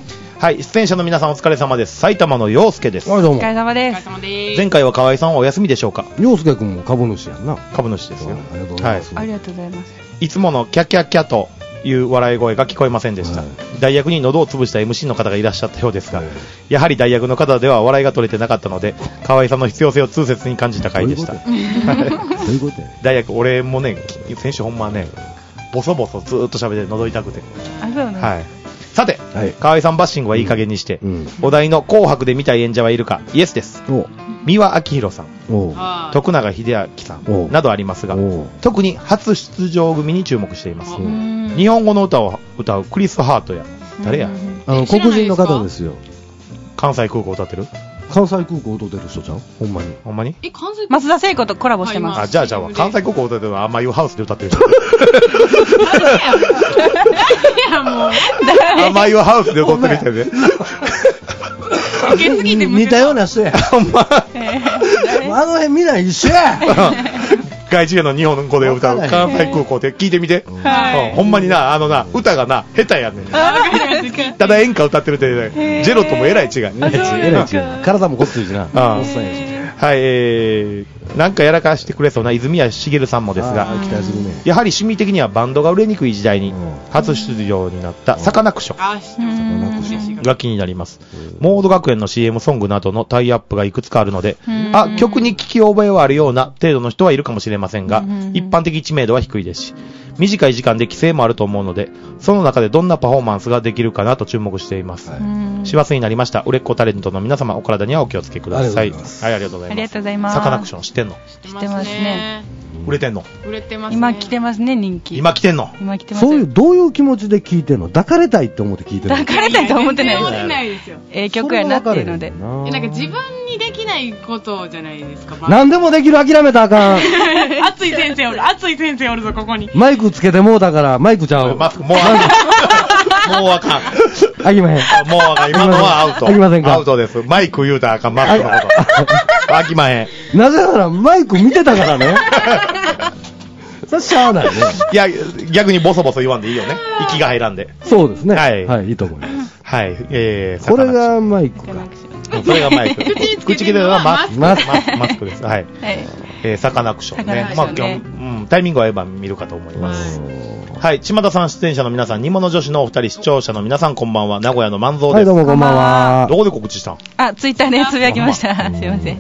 出演者の皆さんお疲れ様です。埼玉の陽介です。 お疲れ様です。 前回は河合さんはお休みでしょうか？ 陽介君も株主やんな。 株主ですよ。 ありがとうございます。 ありがとうございます。 いつものキャキャキャという笑い声が聞こえませんでした。代役に喉を潰した MC の方がいらっしゃったようですが、やはり代役の方では笑いが取れてなかったので、河合さんの必要性を痛切に感じた回でした。代役、俺もね、先週ほんまね、ボソボソずーっと喋って喉痛くて。 あ、そうね。 はい。さて、河合さんバッシングはいい加減にして、お題の紅白で見たい演者はいるか、イエスです。三輪明宏さん、徳永英明さんなどありますが、特に初出場組に注目しています。日本語の歌を歌うクリス・ハートや、誰や？ 黒人の方ですよ。 関西空港歌ってる？ 関西空港歌ってる人ちゃう？ほんまに。 ほんまに？ 松田聖子とコラボしてます。 あ、じゃあ関西空港歌ってるのはあんまいうハウスで歌ってる人。あんまいうハウスで歌ってる人で。 似たような人や。ほんま。あの辺みんな一緒や。 外地への日本語で歌う関西空港って聞いてみて。ほんまにな、歌がな、下手やねん。ただ演歌歌ってるって、ジェロともえらい違い。 体もごっついしな。 はい、なんかやらかしてくれそうな泉谷しげるさんもですが、やはり趣味的にはバンドが売れにくい時代に初出場になったサカナクションが気になります。モード学園の CM ソングなどのタイアップがいくつかあるので、曲に聞き覚えはあるような程度の人はいるかもしれませんが、一般的知名度は低いですし、短い時間で規制もあると思うので、その中でどんなパフォーマンスができるかなと注目しています。師走になりました。売れっ子タレントの皆様、お体にはお気をつけください。はい、ありがとうございます。 ありがとうございます。 サカナクション知ってんの？ 知ってますね。 売れてんの？ 売れてますね。 今来てますね、人気。 今来てんの？ 今来てます。 そういう、どういう気持ちで聞いてんの？抱かれたいって思って聞いてるの？ 抱かれたいと思ってないです。思ってないですよ。 曲やなっていうので。 なんか自分にできないことじゃないですか。 何でもできる、諦めたらあかん。 熱い先生おるぞ、ここに。 マイクつけてもうだから、マイクちゃう。 マスク、もうあかん。 あきまへん。 もうあかん。今のはアウト。 あきませんか？ アウトです。マイク言うたらあかん、マスクのこと。あきまへん。 なぜなら、マイク見てたからね。それしゃあないね。 いや、逆にボソボソ言わんでいいよね。息が入らんで。 そうですね。 はい。 はい、いいと思います。 はい。 これがマイクか。 それがマイク。口切れるのはマスクです。はい。サカナクションね。まあ、タイミング合えば見るかと思います。はい。島田さん出演者の皆さん、煮物女子のお二人、視聴者の皆さん、こんばんは。名古屋の万蔵です。 はい、どうもこんばんは。 どこで告知したん？ ツイッターでつぶやきました。すいません。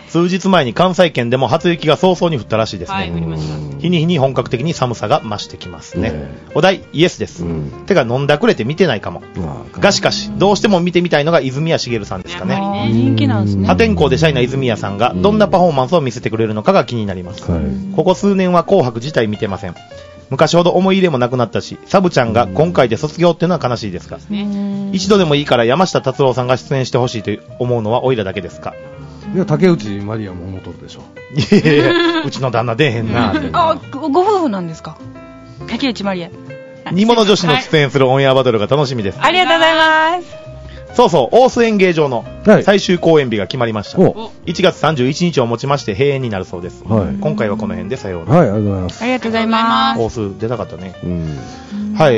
数日前に関西圏でも初雪が早々に降ったらしいですね。 降りました。 日に日に本格的に寒さが増してきますね。お題、イエスです。てか、飲んだくれて見てないかも。がしかし、どうしても見てみたいのが泉谷しげるさんですかね。 人気なんですね。 破天荒でシャイな泉谷さんがどんなパフォーマンスを見せてくれるのかが気になります。ここ数年は紅白自体見てません。昔ほど思い入れもなくなったし、サブちゃんが今回で卒業っていうのは悲しいですが、一度でもいいから山下達郎さんが出演してほしいと思うのはオイラだけですか。 いや、竹内まりやも思っとるでしょ。 いやいや、うちの旦那出えへんな。 あ、ご夫婦なんですか。竹内まりや。 煮物女子の出演するオンエアバトルが楽しみです。 ありがとうございます。 そうそう、大須演芸場の最終公演日が決まりました。1月31日をもちまして閉園になるそうです。今回はこの辺でさようなら。 はい、ありがとうございます。 ありがとうございます。 大須出たかったね。はい、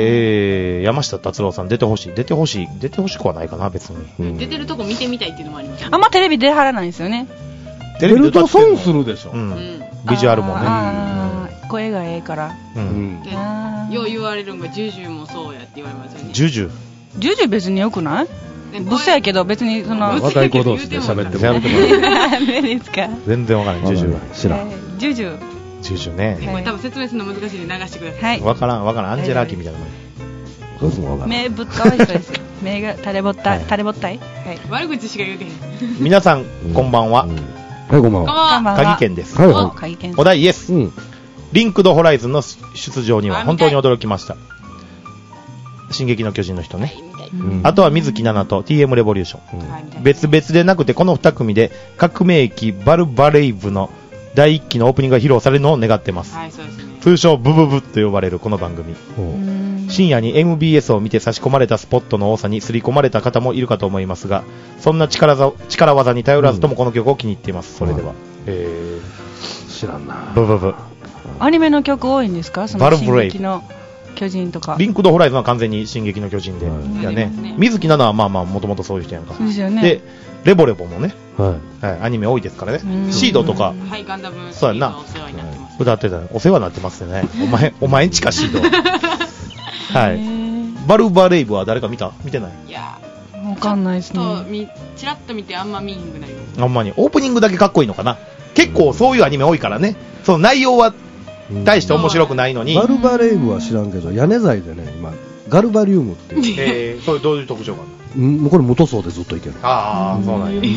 山下達郎さん出てほしい。出てほしくはないかな、別に。 出てるとこ見てみたいっていうのもあります。 あんまテレビ出はらないんですよね。 テレビ出たら損するでしょ。 ビジュアルもね。 声がええから。 よう言われるのがジュジュもそうやって言われますよね。 ジュジュジュジュ別に良くない？ブスやけど別にその若い子同士で喋っても何ですか？ 全然わからない。ジュジュ知らん。 ジュジュね。 これ多分説明するの難しいんで流してください。 わからん。アンジェラーキみたいなもん。 目ぶっかわい人ですよ。目が垂れぼったい。 悪口しか言うてへん。 皆さんこんばんは。 はい、こんばんは。 鍵健です。お題イエス。リンクドホライズンの出場には本当に驚きました。進撃の巨人の人ね。あとは水木奈々と TM レボリューション。別々でなくてこの2組で革命機バルバレイブの第1期のオープニングが披露されるのを願ってます。通称ブブブと呼ばれるこの番組。深夜に MBS を見て差し込まれたスポットの多さに刷り込まれた方もいるかと思いますが、そんな力技に頼らずともこの曲を気に入っています。それでは。 知らんな。 ブブブ。 アニメの曲多いんですか？その進撃の巨人とか。 リンクドホライズンは完全に進撃の巨人で。いやね。水木奈々はまあまあもともとそういう人やんか。 ですよね。 で、レボレボもね。アニメ多いですからね。シードとか。 はい、ガンダム。 そうやな。歌ってた。お世話になってますよね。お前んちかシード。はい。バルバレイブは誰か見てない？ いや、 わかんないですね。 チラッと見てあんま見えへんくなります。 あんまに。オープニングだけかっこいいのかな。結構そういうアニメ多いからね。その内容は大して面白くないのに。 バルバレイブは知らんけど、屋根材でね、今、ガルバリウムっていう。 それどういう特徴があるの？これ無塗装でずっといける。 ああ、そうなんや。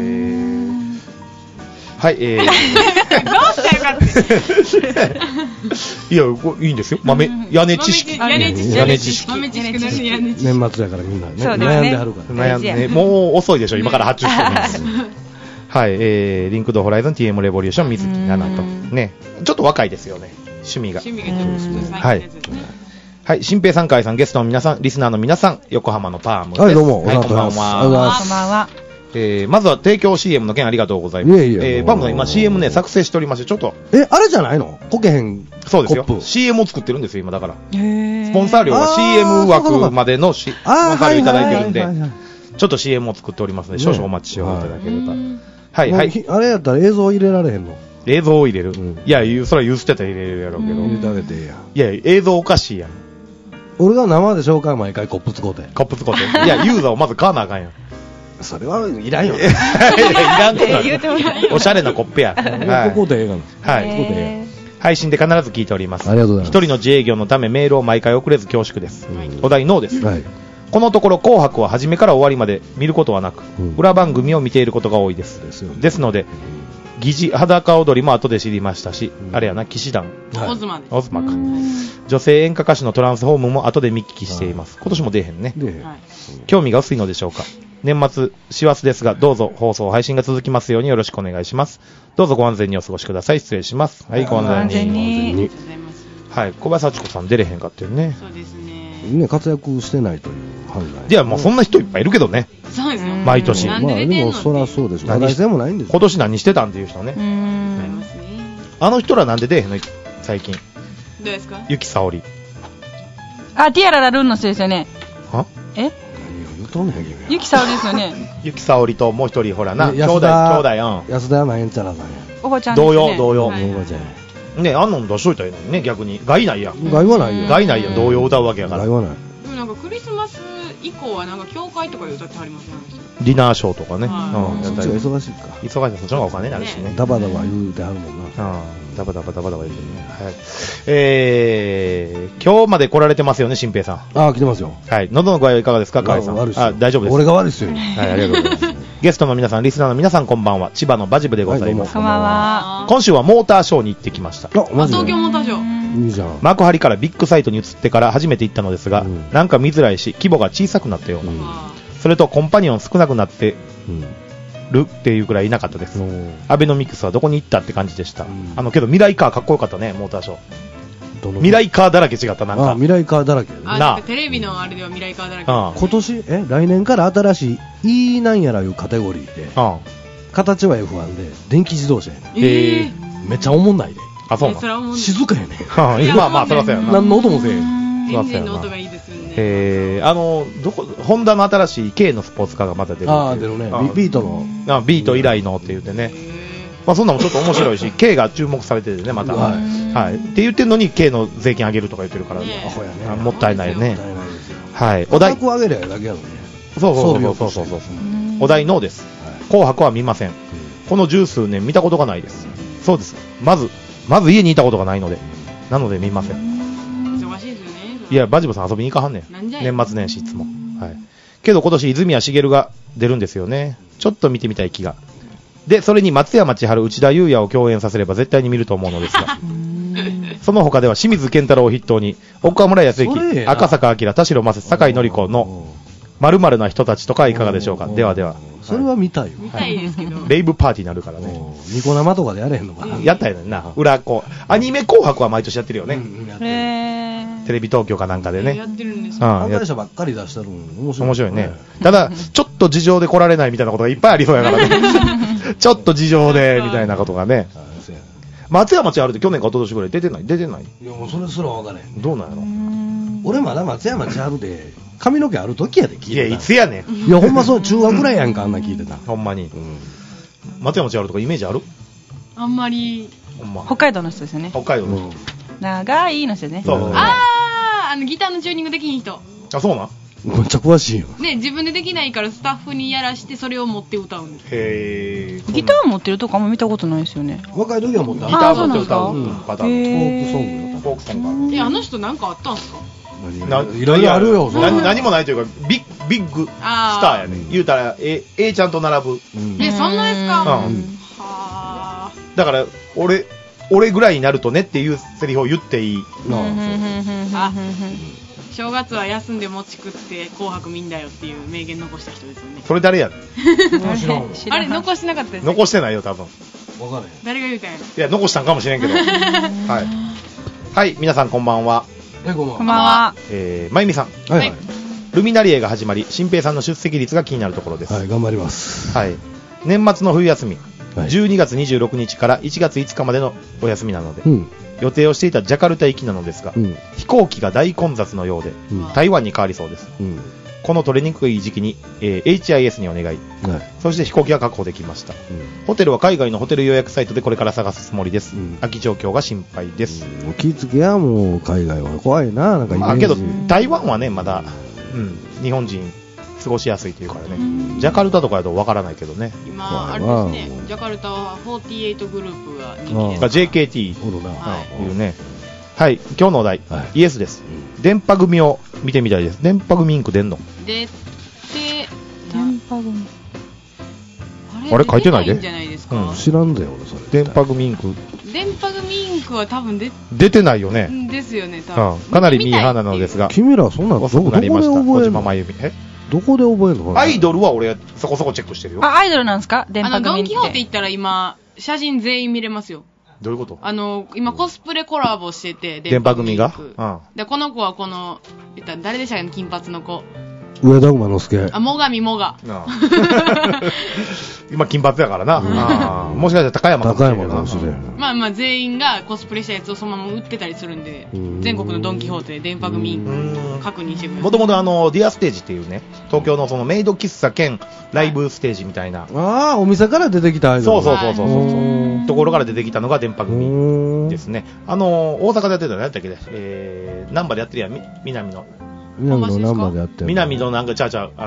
はい、 どうしたよかって。 いや、いいんですよ。屋根知識。 屋根知識。 年末やからみんなね、悩んではるから。 悩んで、もう遅いでしょ、今から発注してるんです。はい、リンクドホライズン TM レボリューション水木奈々と。ね。ちょっと若いですよね、趣味が。 ちょっと最近ですね。 はい、新平さん、海さん、ゲストの皆さん、リスナーの皆さん、横浜のパームです。 はい、どうも。 はい、こんばんは。 こんばんは。 まずは提供 CM の件ありがとうございます。パームさん今 CM ね、作成しておりまして、ちょっと。 あれじゃないの？こけへん。 そうですよ。CM を作ってるんですよ、今だから。スポンサー料は CM 枠までのスポンサー料いただいてるんで、ちょっと CM を作っておりますので、少々お待ちしていただければ。はいはい。 あれやったら映像入れられへんの？ 映像を入れる。いや、それはユーステたら入れるやろうけど。 入れてあげてええやん。いや、映像おかしいやん。 俺が生で紹介毎回コップ使うて。 コップ使うて。いや、ユーザーをまず買わなあかんやん。 それはいらんよ。いらんことおしゃれなコップや。 ここでええがな。 はい。配信で必ず聞いております。 ありがとうございます。 一人の自営業のためメールを毎回送れず恐縮です。お題ノーです。このところ紅白は初めから終わりまで見ることはなく、裏番組を見ていることが多いです。ですので、疑似裸踊りも後で知りましたし、あれやな、騎士団。 オズマです。 オズマか。女性演歌歌手のトランスフォームも後で見聞きしています。今年も出えへんね。興味が薄いのでしょうか。年末、師走ですが、どうぞ放送配信が続きますようによろしくお願いします。どうぞご安全にお過ごしください。失礼します。はい、ご安全に。はい、小林幸子さん出れへんかっていうね。 そうですね。 活躍してないという判断。 いや、もうそんな人いっぱいいるけどね。 そうですよ。 毎年。 まあでもそらそうでしょ。話題性もないんですよ。 今年何してたんっていう人ね。あの人らなんで出えへんの最近。 どうですか？ ゆきさおり。 あ、ティアララルンの人ですよね。 は？ ゆきさおりですよね。 ゆきさおりともう一人ほらな、兄弟安田山エンチャラさんや。 おばちゃんですね。 同様。ね、あんの出しといたらいいのにね、逆に。害ないやん。 害はないよ。 害ないやん、童謡歌うわけやから。 害はない。 なんかクリスマス以降はなんか教会とかで歌ってはりますよね。 ディナーショーとかね。 そっちが忙しいか。 忙しい、そっちの方がお金になるしね。 ダバダバ言うてはるもんな。 ダバダバ言うてね。はい。今日まで来られてますよね、新平さん。 ああ、来てますよ。 はい。喉の具合はいかがですか、河合さん。 悪いっす。 大丈夫です。 俺が悪いっすよ。 はい、ありがとうございます。ゲストの皆さん、リスナーの皆さん、こんばんは。千葉のバジブでございます。 こんばんは。 今週はモーターショーに行ってきました。 東京モーターショー。 いいじゃん。 幕張からビッグサイトに移ってから初めて行ったのですが、なんか見づらいし、規模が小さくなったような。それとコンパニオン少なくなってるっていうくらいいなかったです。アベノミクスはどこに行ったって感じでした。けど未来カーかっこよかったね、モーターショー。未来カーだらけ違った、なんか。 未来カーだらけ。 なんかテレビのあれでは未来カーだらけ。 今年、来年から新しい E なんやらいうカテゴリーで、形は F1 で、電気自動車やね。めっちゃおもんないで。 あ、そうなの静かやね。 まあ、そらそうやな。 何の音もせえへん。 エンジンの音がいいですよね。 ホンダの新しい K のスポーツカーがまた出る。 出るね。ビートの。 ビート以来のって言ってね。まあそんなもちょっと面白いし、K が注目されててね、また。はい。って言ってんのに K の税金上げるとか言ってるから、もったいないね。はい。お題。 価格上げりゃだけやのね。 そう。お題ノーです。紅白は見ません。この十数年見たことがないです。そうです。まず家にいたことがないので。なので見ません。 忙しいですよね。 いや、バジブさん遊びに行かはんねん。年末年始いつも。はい。けど今年泉谷しげるが出るんですよね。ちょっと見てみたい気が。で、それに松山千春、内田裕也を共演させれば絶対に見ると思うのですが。その他では清水健太郎を筆頭に、岡村康之、赤坂明、田代正、酒井紀子の〇〇な人たちとかいかがでしょうか。ではでは。 それは見たいよ。 見たいですけど。 レイブパーティーになるからね。 ニコ生とかでやれへんのかな。 やったよねんな。アニメ紅白は毎年やってるよね。テレビ東京かなんかでね。 やってるんですよ。 犯罪者ばっかり出してるの面白いね。ただ、ちょっと事情で来られないみたいなことがいっぱいありそうやからね。ちょっと事情で、みたいなことがね。松山千春って去年か一昨年ぐらい出てないいや、もうそれすら分からへん。 どうなんやろ。 俺まだ松山千春で、髪の毛ある時やで聞いてた。 いや、いつやねん。 いや、ほんまそう、中学ぐらいやんか、あんな聞いてた。 ほんまに。松山千春とかイメージある？ あんまり。 北海道の人ですよね。 北海道の人。 長いの人ね。 そう。 ギターのチューニングできん人。 あ、そうなん？ めっちゃ詳しいよ。 ね、自分でできないからスタッフにやらしてそれを持って歌うんです。 へー。ギター持ってるとかあんま見たことないですよね。 若い時は持ってギター持って歌うパターン。 フォークソング。あの人なんかあったんすか？ いろいろあるよ。 何もないというか、ビッグスターやね。言うたら、A ちゃんと並ぶ。 そんなですか？ だから、俺ぐらいになるとねっていうセリフを言っていい。 正月は休んで餅食って紅白見んだよっていう名言残した人ですよね。 それ誰やねん。あれ残してなかったです。 残してないよ多分。 分かれへん。 誰が言うたんやろ。 いや残したんかもしれんけど。はい、皆さんこんばんは。 こんばんは。 まゆみさん。 はい。 ルミナリエが始まり、新平さんの出席率が気になるところです。 はい、頑張ります。 はい。年末の冬休み、12月26日から1月5日までのお休みなので、予定をしていたジャカルタ行きなのですが、飛行機が大混雑のようで、台湾に変わりそうです。この取れにくい時期に、HIS にお願い、そして飛行機が確保できました。ホテルは海外のホテル予約サイトでこれから探すつもりです。空き状況が心配です。 気付けやもう海外は怖いな、なんかイメージ。 けど台湾はねまだ、日本人過ごしやすいというからね。ジャカルタとかだとわからないけどね。 今あれですね。ジャカルタは48グループが人気です。 JKT いうね。はい、今日のお題、イエスです。電波組を見てみたいです。電波組インク出んの？ 電波組。 あれ書いてないで。 知らんだよ俺それ。 電波組インク。 電波組インクは多分出てないよね。 ですよね。多分。 かなりミーハーなのですが。 君らそんな遅くなりました。小島真由美。 どこで覚えるの？ アイドルは俺そこそこチェックしてるよ。 アイドルなんですか？電波組って。 ドンキホーテ行ったら今写真全員見れますよ。 どういうこと？ 今コスプレコラボしてて、 電波組が、 で、この子は誰でしたっけ、金髪の子。 上田馬之助。 最上もが。 今金髪やからな。もしかしたら高山かもしれん。 まあ全員がコスプレしたやつをそのまま売ってたりするんで、全国のドンキホーテで電波組確認してください。 もともとディアステージっていうね、東京のそのメイド喫茶兼ライブステージみたいな。 お店から出てきたアイドル。 そうところから出てきたのが電波組ですね。大阪でやってたのやったっけね、難波でやってるやん、南の南の南までやってる。 南のなんか、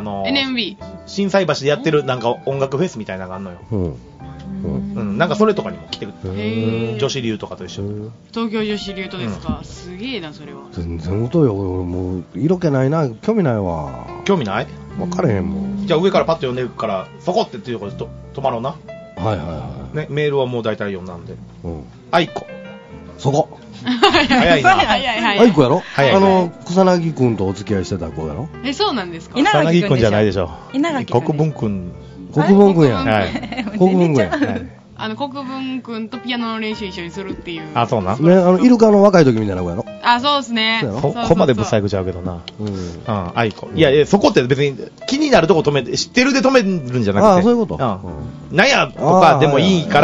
NMB。 心斎橋でやってるなんか音楽フェスみたいなのがあるのよ。なんかそれとかにも来てくる。女子流とかと一緒に。 東京女子流とですか。すげえな、それは。 全然ことよ。俺もう、色気ないな。興味ないわ。 興味ない？ 分かれへんもん。 じゃあ上からパッと読んでるから、そこってっていうところで止まろうな。 はいはいはい。 ね、メールはもう大体読んだんで。あいこ。 そこ。 早いな。 あいこやろ？ 早い。 草薙くんとお付き合いしてた子やろ？ そうなんですか？ 草薙くんじゃないでしょ。国分くん。 国分くんや。 はい。 国分くんや。 国分くんとピアノの練習一緒にするっていう。 あ、そうな。 ね、イルカの若い時みたいな子やろ？ そうですね。 ここまでぶっ細工ちゃうけどな。あいこ。いや、そこって別に気になるとこ止めて、知ってるで止めるんじゃなくて。 あ、そういうこと。 なんやとかでもいいから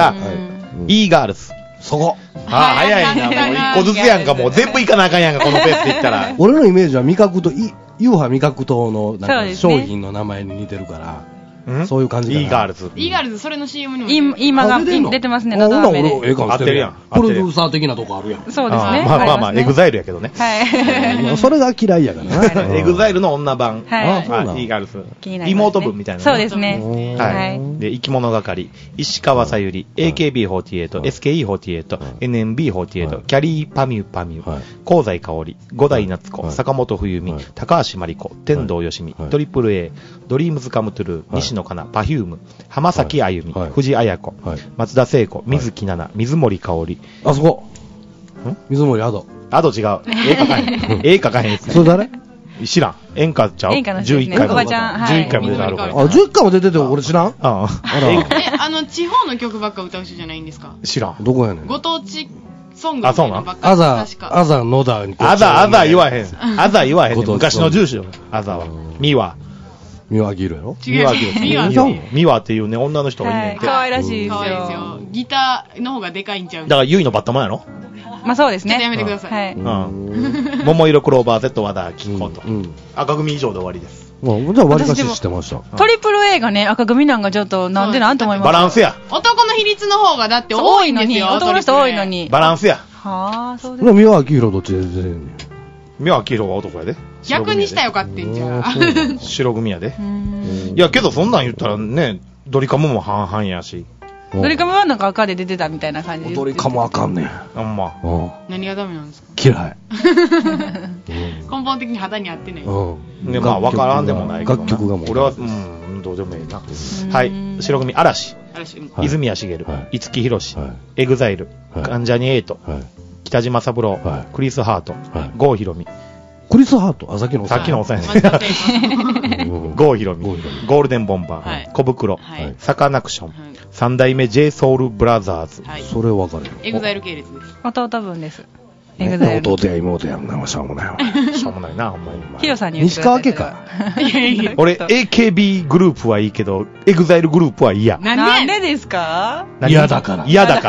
、E ガールズ。 そこ。 早いな。もう一個ずつやんか。もう全部いかなあかんやんか、このペースでいったら。 俺のイメージは味覚と、ユーハ味覚糖のなんか商品の名前に似てるから、そういう感じかな。 E ガールズ。 E ガールズ、それの CM にも今が出てますね、のど飴で。 合ってるやん。プロデューサー的なとこあるやん。 そうですね。 まあ、エグザイルやけどね。 はい。 それが嫌いやからな。 エグザイルの女版。 はい。E ガールズ。妹分みたいな。 そうですね。 はい。で、生き物係、石川さゆり、AKB48、SKE48、NMB48、キャリーパミュパミュ、香西かおり、五代夏子、坂本冬美、高橋真理子、天童よしみ、トリプル A、ドリームズカムトゥルー、西野カナ、パフューム、浜崎あゆみ、藤あや子、松田聖子、水木奈々、水森かおり。 あそこ。水森アド。 アド違う。絵描かへん。絵描かへん。 それ誰？ 知らん。演歌ちゃう？ 演歌の人ですね。 11回も。 おばちゃん。 11回も出てあるから。 11回も出てて俺知らん？ 地方の曲ばっか歌う人じゃないんですか？ 知らん。 どこやねん。 ご当地ソングばっかり。 あざ、野田に。 あざ言わへん。あざ言わへん。昔の住所。あざは。みわ。 三輪明宏やろ？ 三輪っていうね、女の人がいんねんて。 可愛らしいですよ。 可愛いですよ。ギターの方がでかいんちゃう？ だから、ゆいのバッタモンやろ？ まあそうですね。 ちょっとやめてください。 桃色クローバー Z 和田貴子と。赤組以上で終わりです。 じゃあ割りかししてました。 トリプル A がね、赤組なんかちょっとなんでなんと思います。 バランスや。 男の比率の方がだって多いんですよ。 男の人多いのに。 バランスや。 はぁ、そうです。 三輪明宏どっちで出てんねん。 三輪明宏は男やで。 逆にしたらよかってんじゃん。 白組やで。いや、けどそんなん言ったらね、ドリカムも半々やし。 ドリカムはなんか赤で出てたみたいな感じで。 ドリカムあかんねん。 あんま。 何がダメなんですか？ 嫌い。 根本的に肌に合ってない。 ね、まあ分からんでもないけど。 楽曲がもう。 俺は、どうでもいいな。はい。白組、嵐。泉谷しげる。五木ひろし。エグザイル。関ジャニ∞。北島三郎。クリス・ハート。郷ひろみ。 クリス・ハート？さっきのおさんやね。郷ひろみ。ゴールデンボンバー。小袋。サカナクション。三代目 j ソウルブラザーズ。 それ分かるよ。 エグザイル系列です。 弟分です。 弟や妹やんな、しょうもないわ。 しょうもないな、ほんまに。 ヒロさんに言って西川家か。 俺、AKB グループはいいけど、エグザイルグループは嫌。 なんでですか？ 嫌だから。 嫌だから。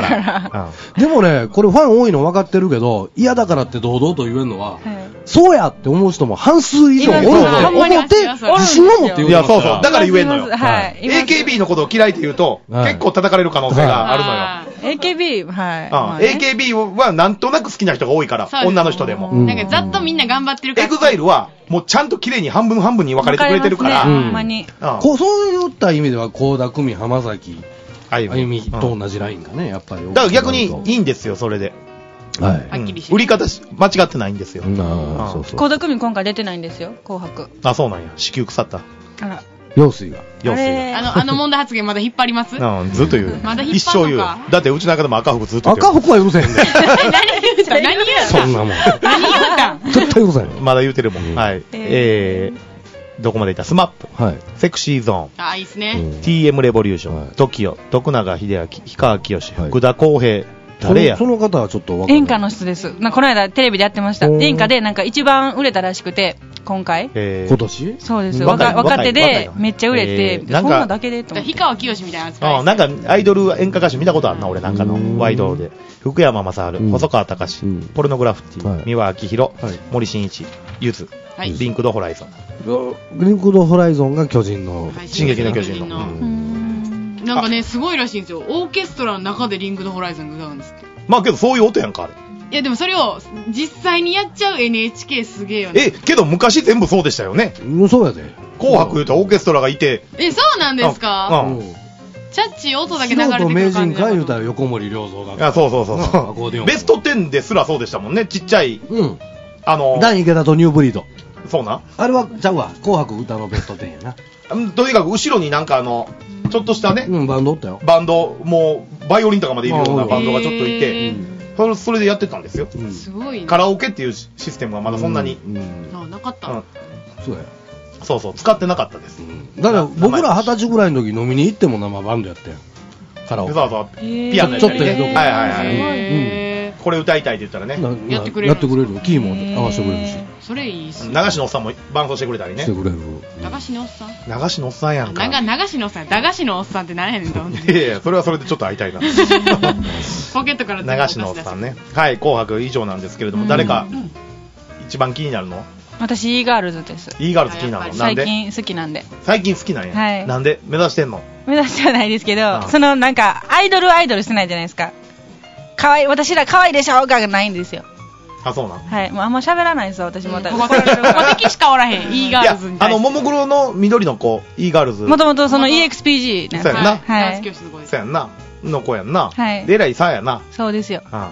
でもね、これファン多いの分かってるけど、嫌だからって堂々と言えるのは、そうやって思う人も半数以上おるの思って、自信を持って言う。 いや、そうそう。だから言えんのよ。AKB のことを嫌いって言うと、結構叩かれる可能性があるのよ。 AKB、はい。 AKB はなんとなく好きな人が多いから、女の人でも。 なんかざっとみんな頑張ってるから。 エグザイルは、もうちゃんと綺麗に半分半分に分かれてくれてるから。 ほんまに。 そういった意味では、倖田來未、浜崎あゆみと同じラインがね、やっぱり。 だから逆にいいんですよ、それで。 はい。 売り方間違ってないんですよ。 そうそう。 倖田來未今回出てないんですよ、紅白。 あ、そうなんや。子宮腐った。 あら。陽水が。 あの問題発言まだ引っ張ります？ ずっと言う。 まだ引っ張るのか。 一生言う。だってうちの中でも赤服ずっと言う。 赤服は許せへんで。 何言うたそんなもん。 何言うた絶対許せへん。 まだ言うてるもん。はい。どこまでいった？スマップ。はい。セクシーゾーン。 あ、いいっすね。 TM レボリューション。TOKIO。徳永英明。氷川きよし。福田康平。誰や？ その方はちょっと分かる。 演歌の人です。この間テレビでやってました。演歌でなんか一番売れたらしくて、今回。 今年？ そうです。若手でめっちゃ売れて、そんなだけでと思って。 氷川きよしみたいな扱い。 なんかアイドル演歌歌手見たことあるな、俺なんかのワイドで。福山雅治、細川たかし、ポルノグラフィティ、三輪明宏、森進一、ゆず、リンクドホライゾン。 リンクドホライゾンが巨人の。 進撃の巨人の。 なんかね、すごいらしいんですよ。オーケストラの中でリンクドホライゾンが歌うんですって。 まあけどそういう音やんか、あれ。 いやでもそれを実際にやっちゃう NHK すげえよね。 けど昔全部そうでしたよね。 そうやで。 紅白言うとオーケストラがいて。 そうなんですか？チャッチー音だけ流れてくる感じ。 名人か言うたら横森良三だから。 そう。ベスト10ですらそうでしたもんね、ちっちゃい。 ダン池田とニューブリード。 そうな。 あれは、ちゃうわ、紅白歌のベスト10やな。とにかく後ろになんかちょっとしたね。 バンドおったよ。 バンド、もう、バイオリンとかまでいるようなバンドがちょっといて、それでやってたんですよ。 すごいね。 カラオケっていうシステムがまだそんなに。 なかった。 そうや。 そう、使ってなかったです。 だから僕ら20歳ぐらいの時飲みに行っても生バンドやったよ。カラオケ。 そう、ピアノやったりね。はい。これ歌いたいって言ったらね。 やってくれる。 やってくれる。キーも合わせてくれるし。 それいいっす。 流しのおっさんも伴奏してくれたりね。 してくれる。 流しのおっさん？ 流しのおっさんやんか。 流しのおっさん、駄菓子のおっさんって何やねんと思って。 いや、それはそれでちょっと会いたいな。 ポケットから流しのおっさんね。はい、紅白以上なんですけれども、誰か一番気になるの？ 私、イーガールズです。 イーガールズ気になるの？なんで？ 最近好きなんで。 最近好きなんや。 はい。 なんで目指してんの？ 目指してはないですけど、なんか、アイドルしてないじゃないですか。私ら可愛いでしょがないんですよ。 あ、そうなん？ はい。もうあんま喋らないですよ、私も。 ここ敵しかおらへん、イーガールズに対して。 ももクロの緑の子、イーガールズ。 もともとその EXPG なんです。そうやんな。 はい。 そうやんな。の子やんな。 はい。 で、えらいさやな。 そうですよ。 はい。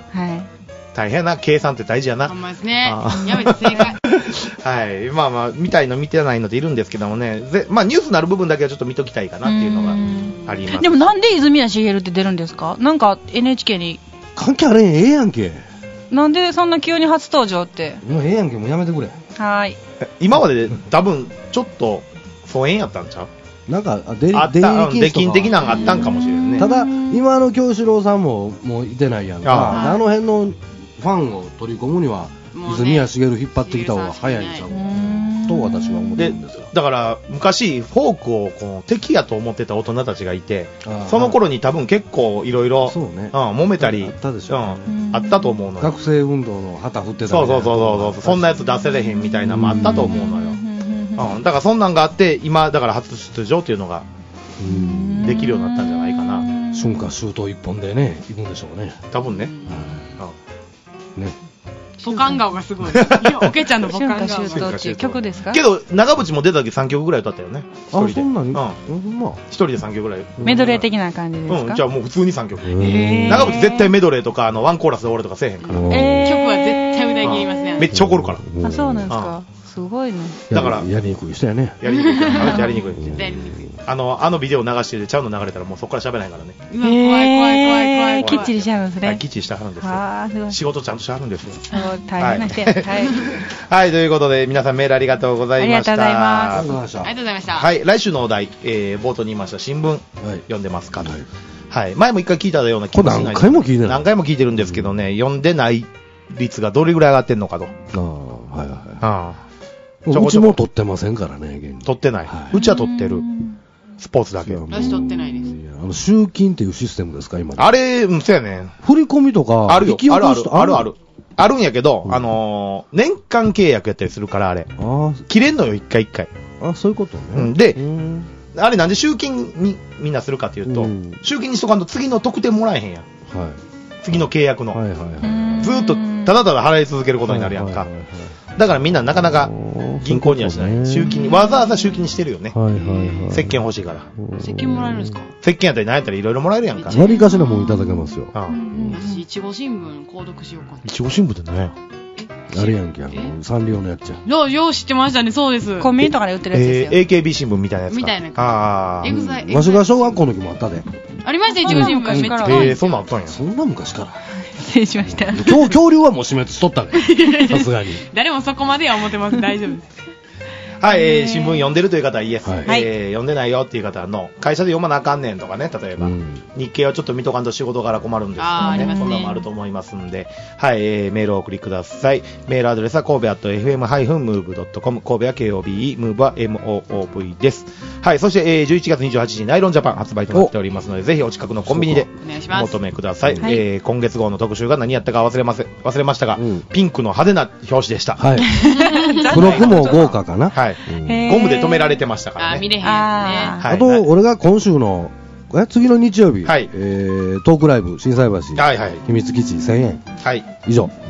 大変な、計算って大事やな。 ほんまですね。やめて正解。 はい。まあまあ、見たいの見てないのでいるんですけどもね。まあ、ニュースになる部分だけはちょっと見ときたいかなっていうのがあります。 でもなんで泉谷しげるって出るんですか？なんか NHK に。 関係あれへん、ええやんけ。 なんでそんな急に初登場って。 もうええやんけ、もうやめてくれ。 はい。 今まで多分、ちょっと、疎遠やったんちゃう？ なんか、 出禁的なのがあったんかもしれんね。 ただ、今の京志郎さんももういてないやんか。あの辺のファンを取り込むには、泉谷しげる引っ張ってきた方が早いんちゃうと私は思ってるんですよ。 だから昔フォークをこう敵やと思ってた大人たちがいて、その頃に多分結構いろいろ揉めたりあったと思うのよ。 学生運動の旗振ってた。 そうそんなやつ出せれへんみたいなのもあったと思うのよ。だからそんなんがあって今だから初出場っていうのができるようになったんじゃないかな。 春夏秋冬一本でね行くんでしょうね。 多分ね。 ね。 ポカン顔がすごい。おけちゃんのポカン顔。 春夏秋冬っていう曲ですか？ けど長渕も出た時3曲ぐらい歌ったよね。 あ、そんなに？ 一人で3曲ぐらい。 メドレー的な感じですか？ じゃあもう普通に3曲。長渕絶対メドレーとかワンコーラスで終わるとかせえへんから。 曲は絶対歌い切りますね。 めっちゃ怒るから。 あ、そうなんですか。すごいね。 だからやりにくい人やね。 やりにくい。やりにくい。あのビデオ流しててちゃうの流れたらもうそこから喋らないからね。 怖い。 きっちりしちゃうんですね。 きっちりしてはるんですよ。仕事ちゃんとしてはるんですよ。 大変な人や。 はい、ということで皆さんメールありがとうございました。 ありがとうございます。ありがとうございました。 はい、来週のお題、冒頭に言いました新聞読んでますかと。はい、前も一回聞いたような気もしない。 何回も聞いてる。 何回も聞いてるんですけどね、読んでない率がどれぐらい上がってんのかと。 うちも撮ってませんからね、 撮ってない。うちは撮ってる。スポーツだけ。 私撮ってないです。 集金っていうシステムですか、今。 あれ、そうやね。 振り込みとか、 あるよ。ある。あるんやけど、年間契約やったりするから、あれ。切れんのよ、一回一回。 あ、そういうことね。 で、あれなんで集金にみんなするかっていうと、集金にしとかんと次の特典もらえへんやん。次の契約の。ずーっとただただ払い続けることになるやんか。だからみんななかなか銀行にはしない。集金に、わざわざ集金にしてるよね。石鹸欲しいから。 石鹸もらえるんですか？ 石鹸やったり何やったりいろいろもらえるやんか。 何かしらもいただけますよ。 いちご新聞購読しようかな。 いちご新聞って何や？ あれやんけ、サンリオのやっちゃ。 よう知ってましたね、そうです。 コンビニとかで売ってるやつですよ。 AKB 新聞みたいなやつか。 みたいな。 ああ。わしが小学校の時もあったで。 ありました、いちご新聞。めっちゃ。 そんなんあったんや。 そんな昔から。 失礼しました。 恐竜はもう死滅しとったね。さすがに。 誰もそこまでは思ってます。大丈夫です。 はい、新聞読んでるという方はイエス、読んでないよっていう方の会社で読まなあかんねんとかね、例えば、日経はちょっと見とかんと仕事柄困るんですとかね、そんなのもあると思いますんで、はい、メールをお送りください。メールアドレスは神戸@fm-move.com、神戸は KOBE、ムーブは MOOV です。はい、そして、11月28日にナイロンジャパン発売となっておりますので、ぜひお近くのコンビニでお求めください。今月号の特集が何やったか忘れましたが、ピンクの派手な表紙でした。 はい。黒くも豪華かな。 はい。ゴムで止められてましたからね。 見れへんね。 あと、俺が今週の、次の日曜日、トークライブ、心斎橋、秘密基地1000円。 はい。 以上。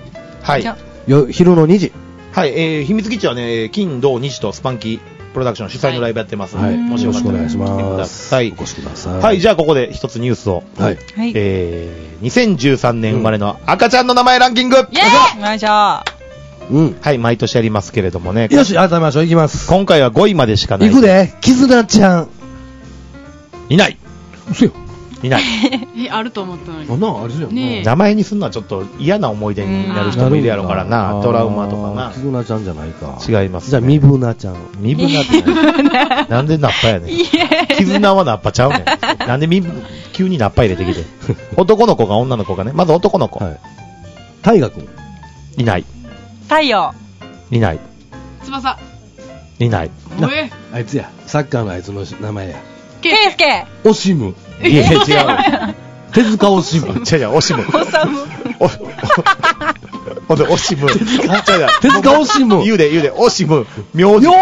はい。 昼の2時。 はい、秘密基地はね、金、土、日とスパンキープロダクション主催のライブやってます。 はい。 もしよかったらお願いします。 はい。 お越しください。 はい、じゃあここで一つニュースを。 はい。 2013年生まれの赤ちゃんの名前ランキング。 イェーイ！よいしょ。 うん。はい、毎年やりますけれどもね。 よし、改めましょう。行きます。 今回は5位までしかない。 行くで。キズナちゃん。 いない。 嘘よ。 いない。 あると思ったのに。 あんな、あれじゃん。 ねえ。 名前にすんのはちょっと嫌な思い出になる人もいるやろからな。トラウマとかな。 キズナちゃんじゃないか。 違います。 じゃあ、ミブナちゃん。 ミブナってなんでナッパやねん。キズナはナッパちゃうねん。なんで急にナッパ入れてきて。男の子が女の子がね。まず男の子。はい。 大河君。 いない。 太陽。 いない。 翼。 いない。 あいつや。サッカーのあいつの名前や。 ケイスケ。 オシム。 いや、違う。 手塚オシム。 違う、オシム。 オサム。 ほんで、オシム。 手塚オシム。 言うで、オシム。名字。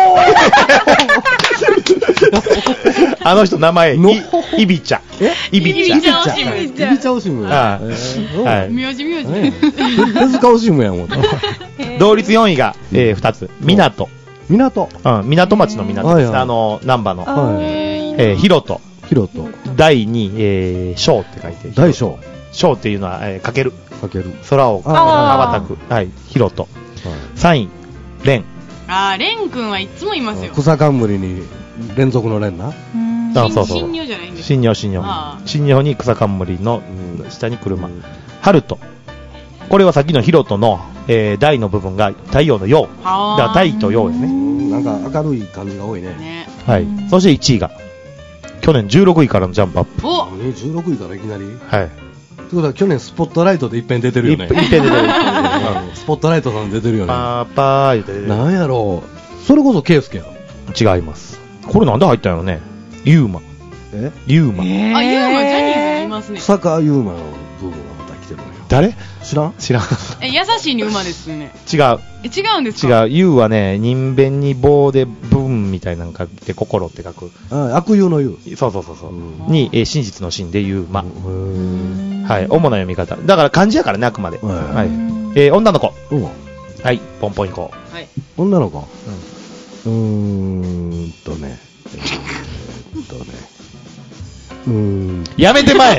あの人名前、イビチャ。 イビチャ。 イビチャオシム。 はい。 名字。 手塚オシムやもん。 同率4位が、2つ。港。 港町の港です。難波の。ヒロト。第2、ショーって書いて。 大小。 ショーっていうのは、かける。空を羽ばたく。はい、ヒロト。3位、レン。 レン君はいつもいますよ。 草冠に連続のレンな。 そう。 新尿じゃないんですか。 新尿に草冠の下に車。ハルト。これはさっきのヒロトの、台の部分が太陽の陽。だから太と陽やね。 なんか明るい感じが多いね。 はい。そして1位が、去年16位からのジャンプアップ。 お 16位からいきなり。 はい。 ということは去年スポットライトで一遍出てるよね。 一遍出てる。 スポットライトさん出てるよね。 パー言うて。 なんやろう。それこそケイスケやろ。違います。これなんで入ったんやろね。ユーマ。ユーマ。 ユーマジャニーズにいますね。 草加ユーマのブームがまた来てるのよ。 誰？ 知らん。 優しいに馬ですよね。 違う。 違うんですか？ 違う。ユーはね、人弁に棒でブーンみたいなのがって心って書く。 悪友のユー。そう。に、真実の真でユーマ。はい。主な読み方。だから漢字やからね、あくまで。はい。女の子。はい。ポンポン行こう。 はい。 女の子。 やめてまえ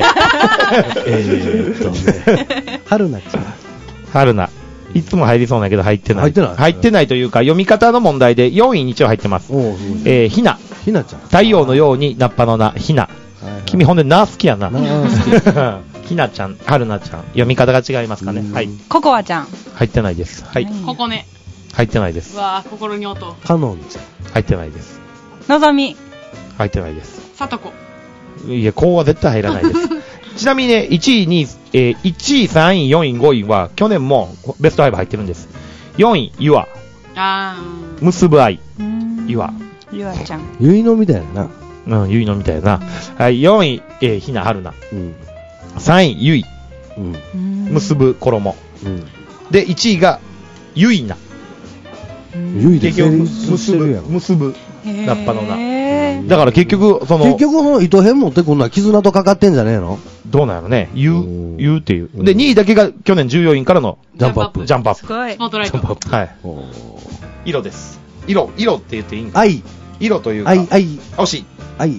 春菜ちゃん。 春菜。いつも入りそうだけど入ってない。入ってないというか、読み方の問題で4位に一応入ってます。ひな。 ひなちゃん。 太陽のようにナッパの名、ひな。君ほんでな好きやな。ひなちゃん、春菜ちゃん。読み方が違いますかね。はい。 ココアちゃん。 入ってないです。はい。 ここね。 入ってないです。 うわぁ、心に音。 カノンちゃん。 入ってないです。 のぞみ。 入ってないです。 さとこ。 いや、こうは絶対入らないです。ちなみにね、1位、1位、3位、4位、5位は、去年もベスト5入ってるんです。4位、ゆあ。結ぶ愛。ゆあ。 ゆあちゃん。 ゆいのみたいな。 ゆいのみたいな。はい、4位、ひなはるな。3位、ゆい。結ぶ衣。で、1位が、ゆいな。 ゆいで結ぶ。ラッパの名。だから結局、その糸編持ってくんのは絆とかかってんじゃねえの？ どうなんやろね。言うっていう。で、2位だけが去年14位からのジャンプアップ。 すごい。 スポットライト。 はい。色です。色って言っていいんか？ 愛。 色というか。 愛。 惜しい。 愛。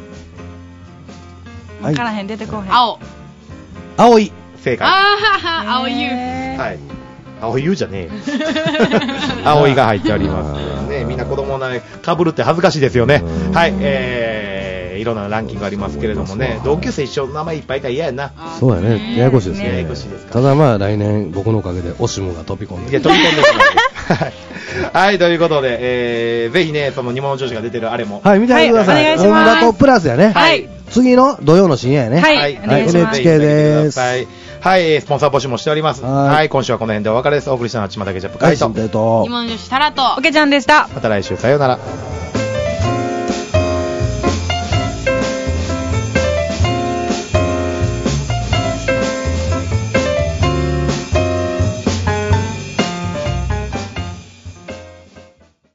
わからへん、出てこへん。 青い。 正解。 青い湯。 はい。青い湯じゃねえ。青いが入っております。ね、みんな子供の名前かぶるって恥ずかしいですよね。はい、いろんなランキングありますけれどもね、同級生一緒の名前いっぱいいたら嫌やな。 そうやね、ややこしいですね。 ややこしいですか。 ただまあ来年僕のおかげでオシムが飛び込んで。 いや、飛び込んでしまう。はい、ということで、ぜひね、その煮物女子が出てるあれも。 はい、見てみてください。音楽プラスやね。 はい。 次の土曜の深夜やね。 はい。 NHK です。 はい、スポンサー募集もしております。はい、今週はこの辺でお別れです。お送りしたのはちまたけジャップカイト。 煮物女子タラと。 おけちゃんでした。 また来週、さようなら。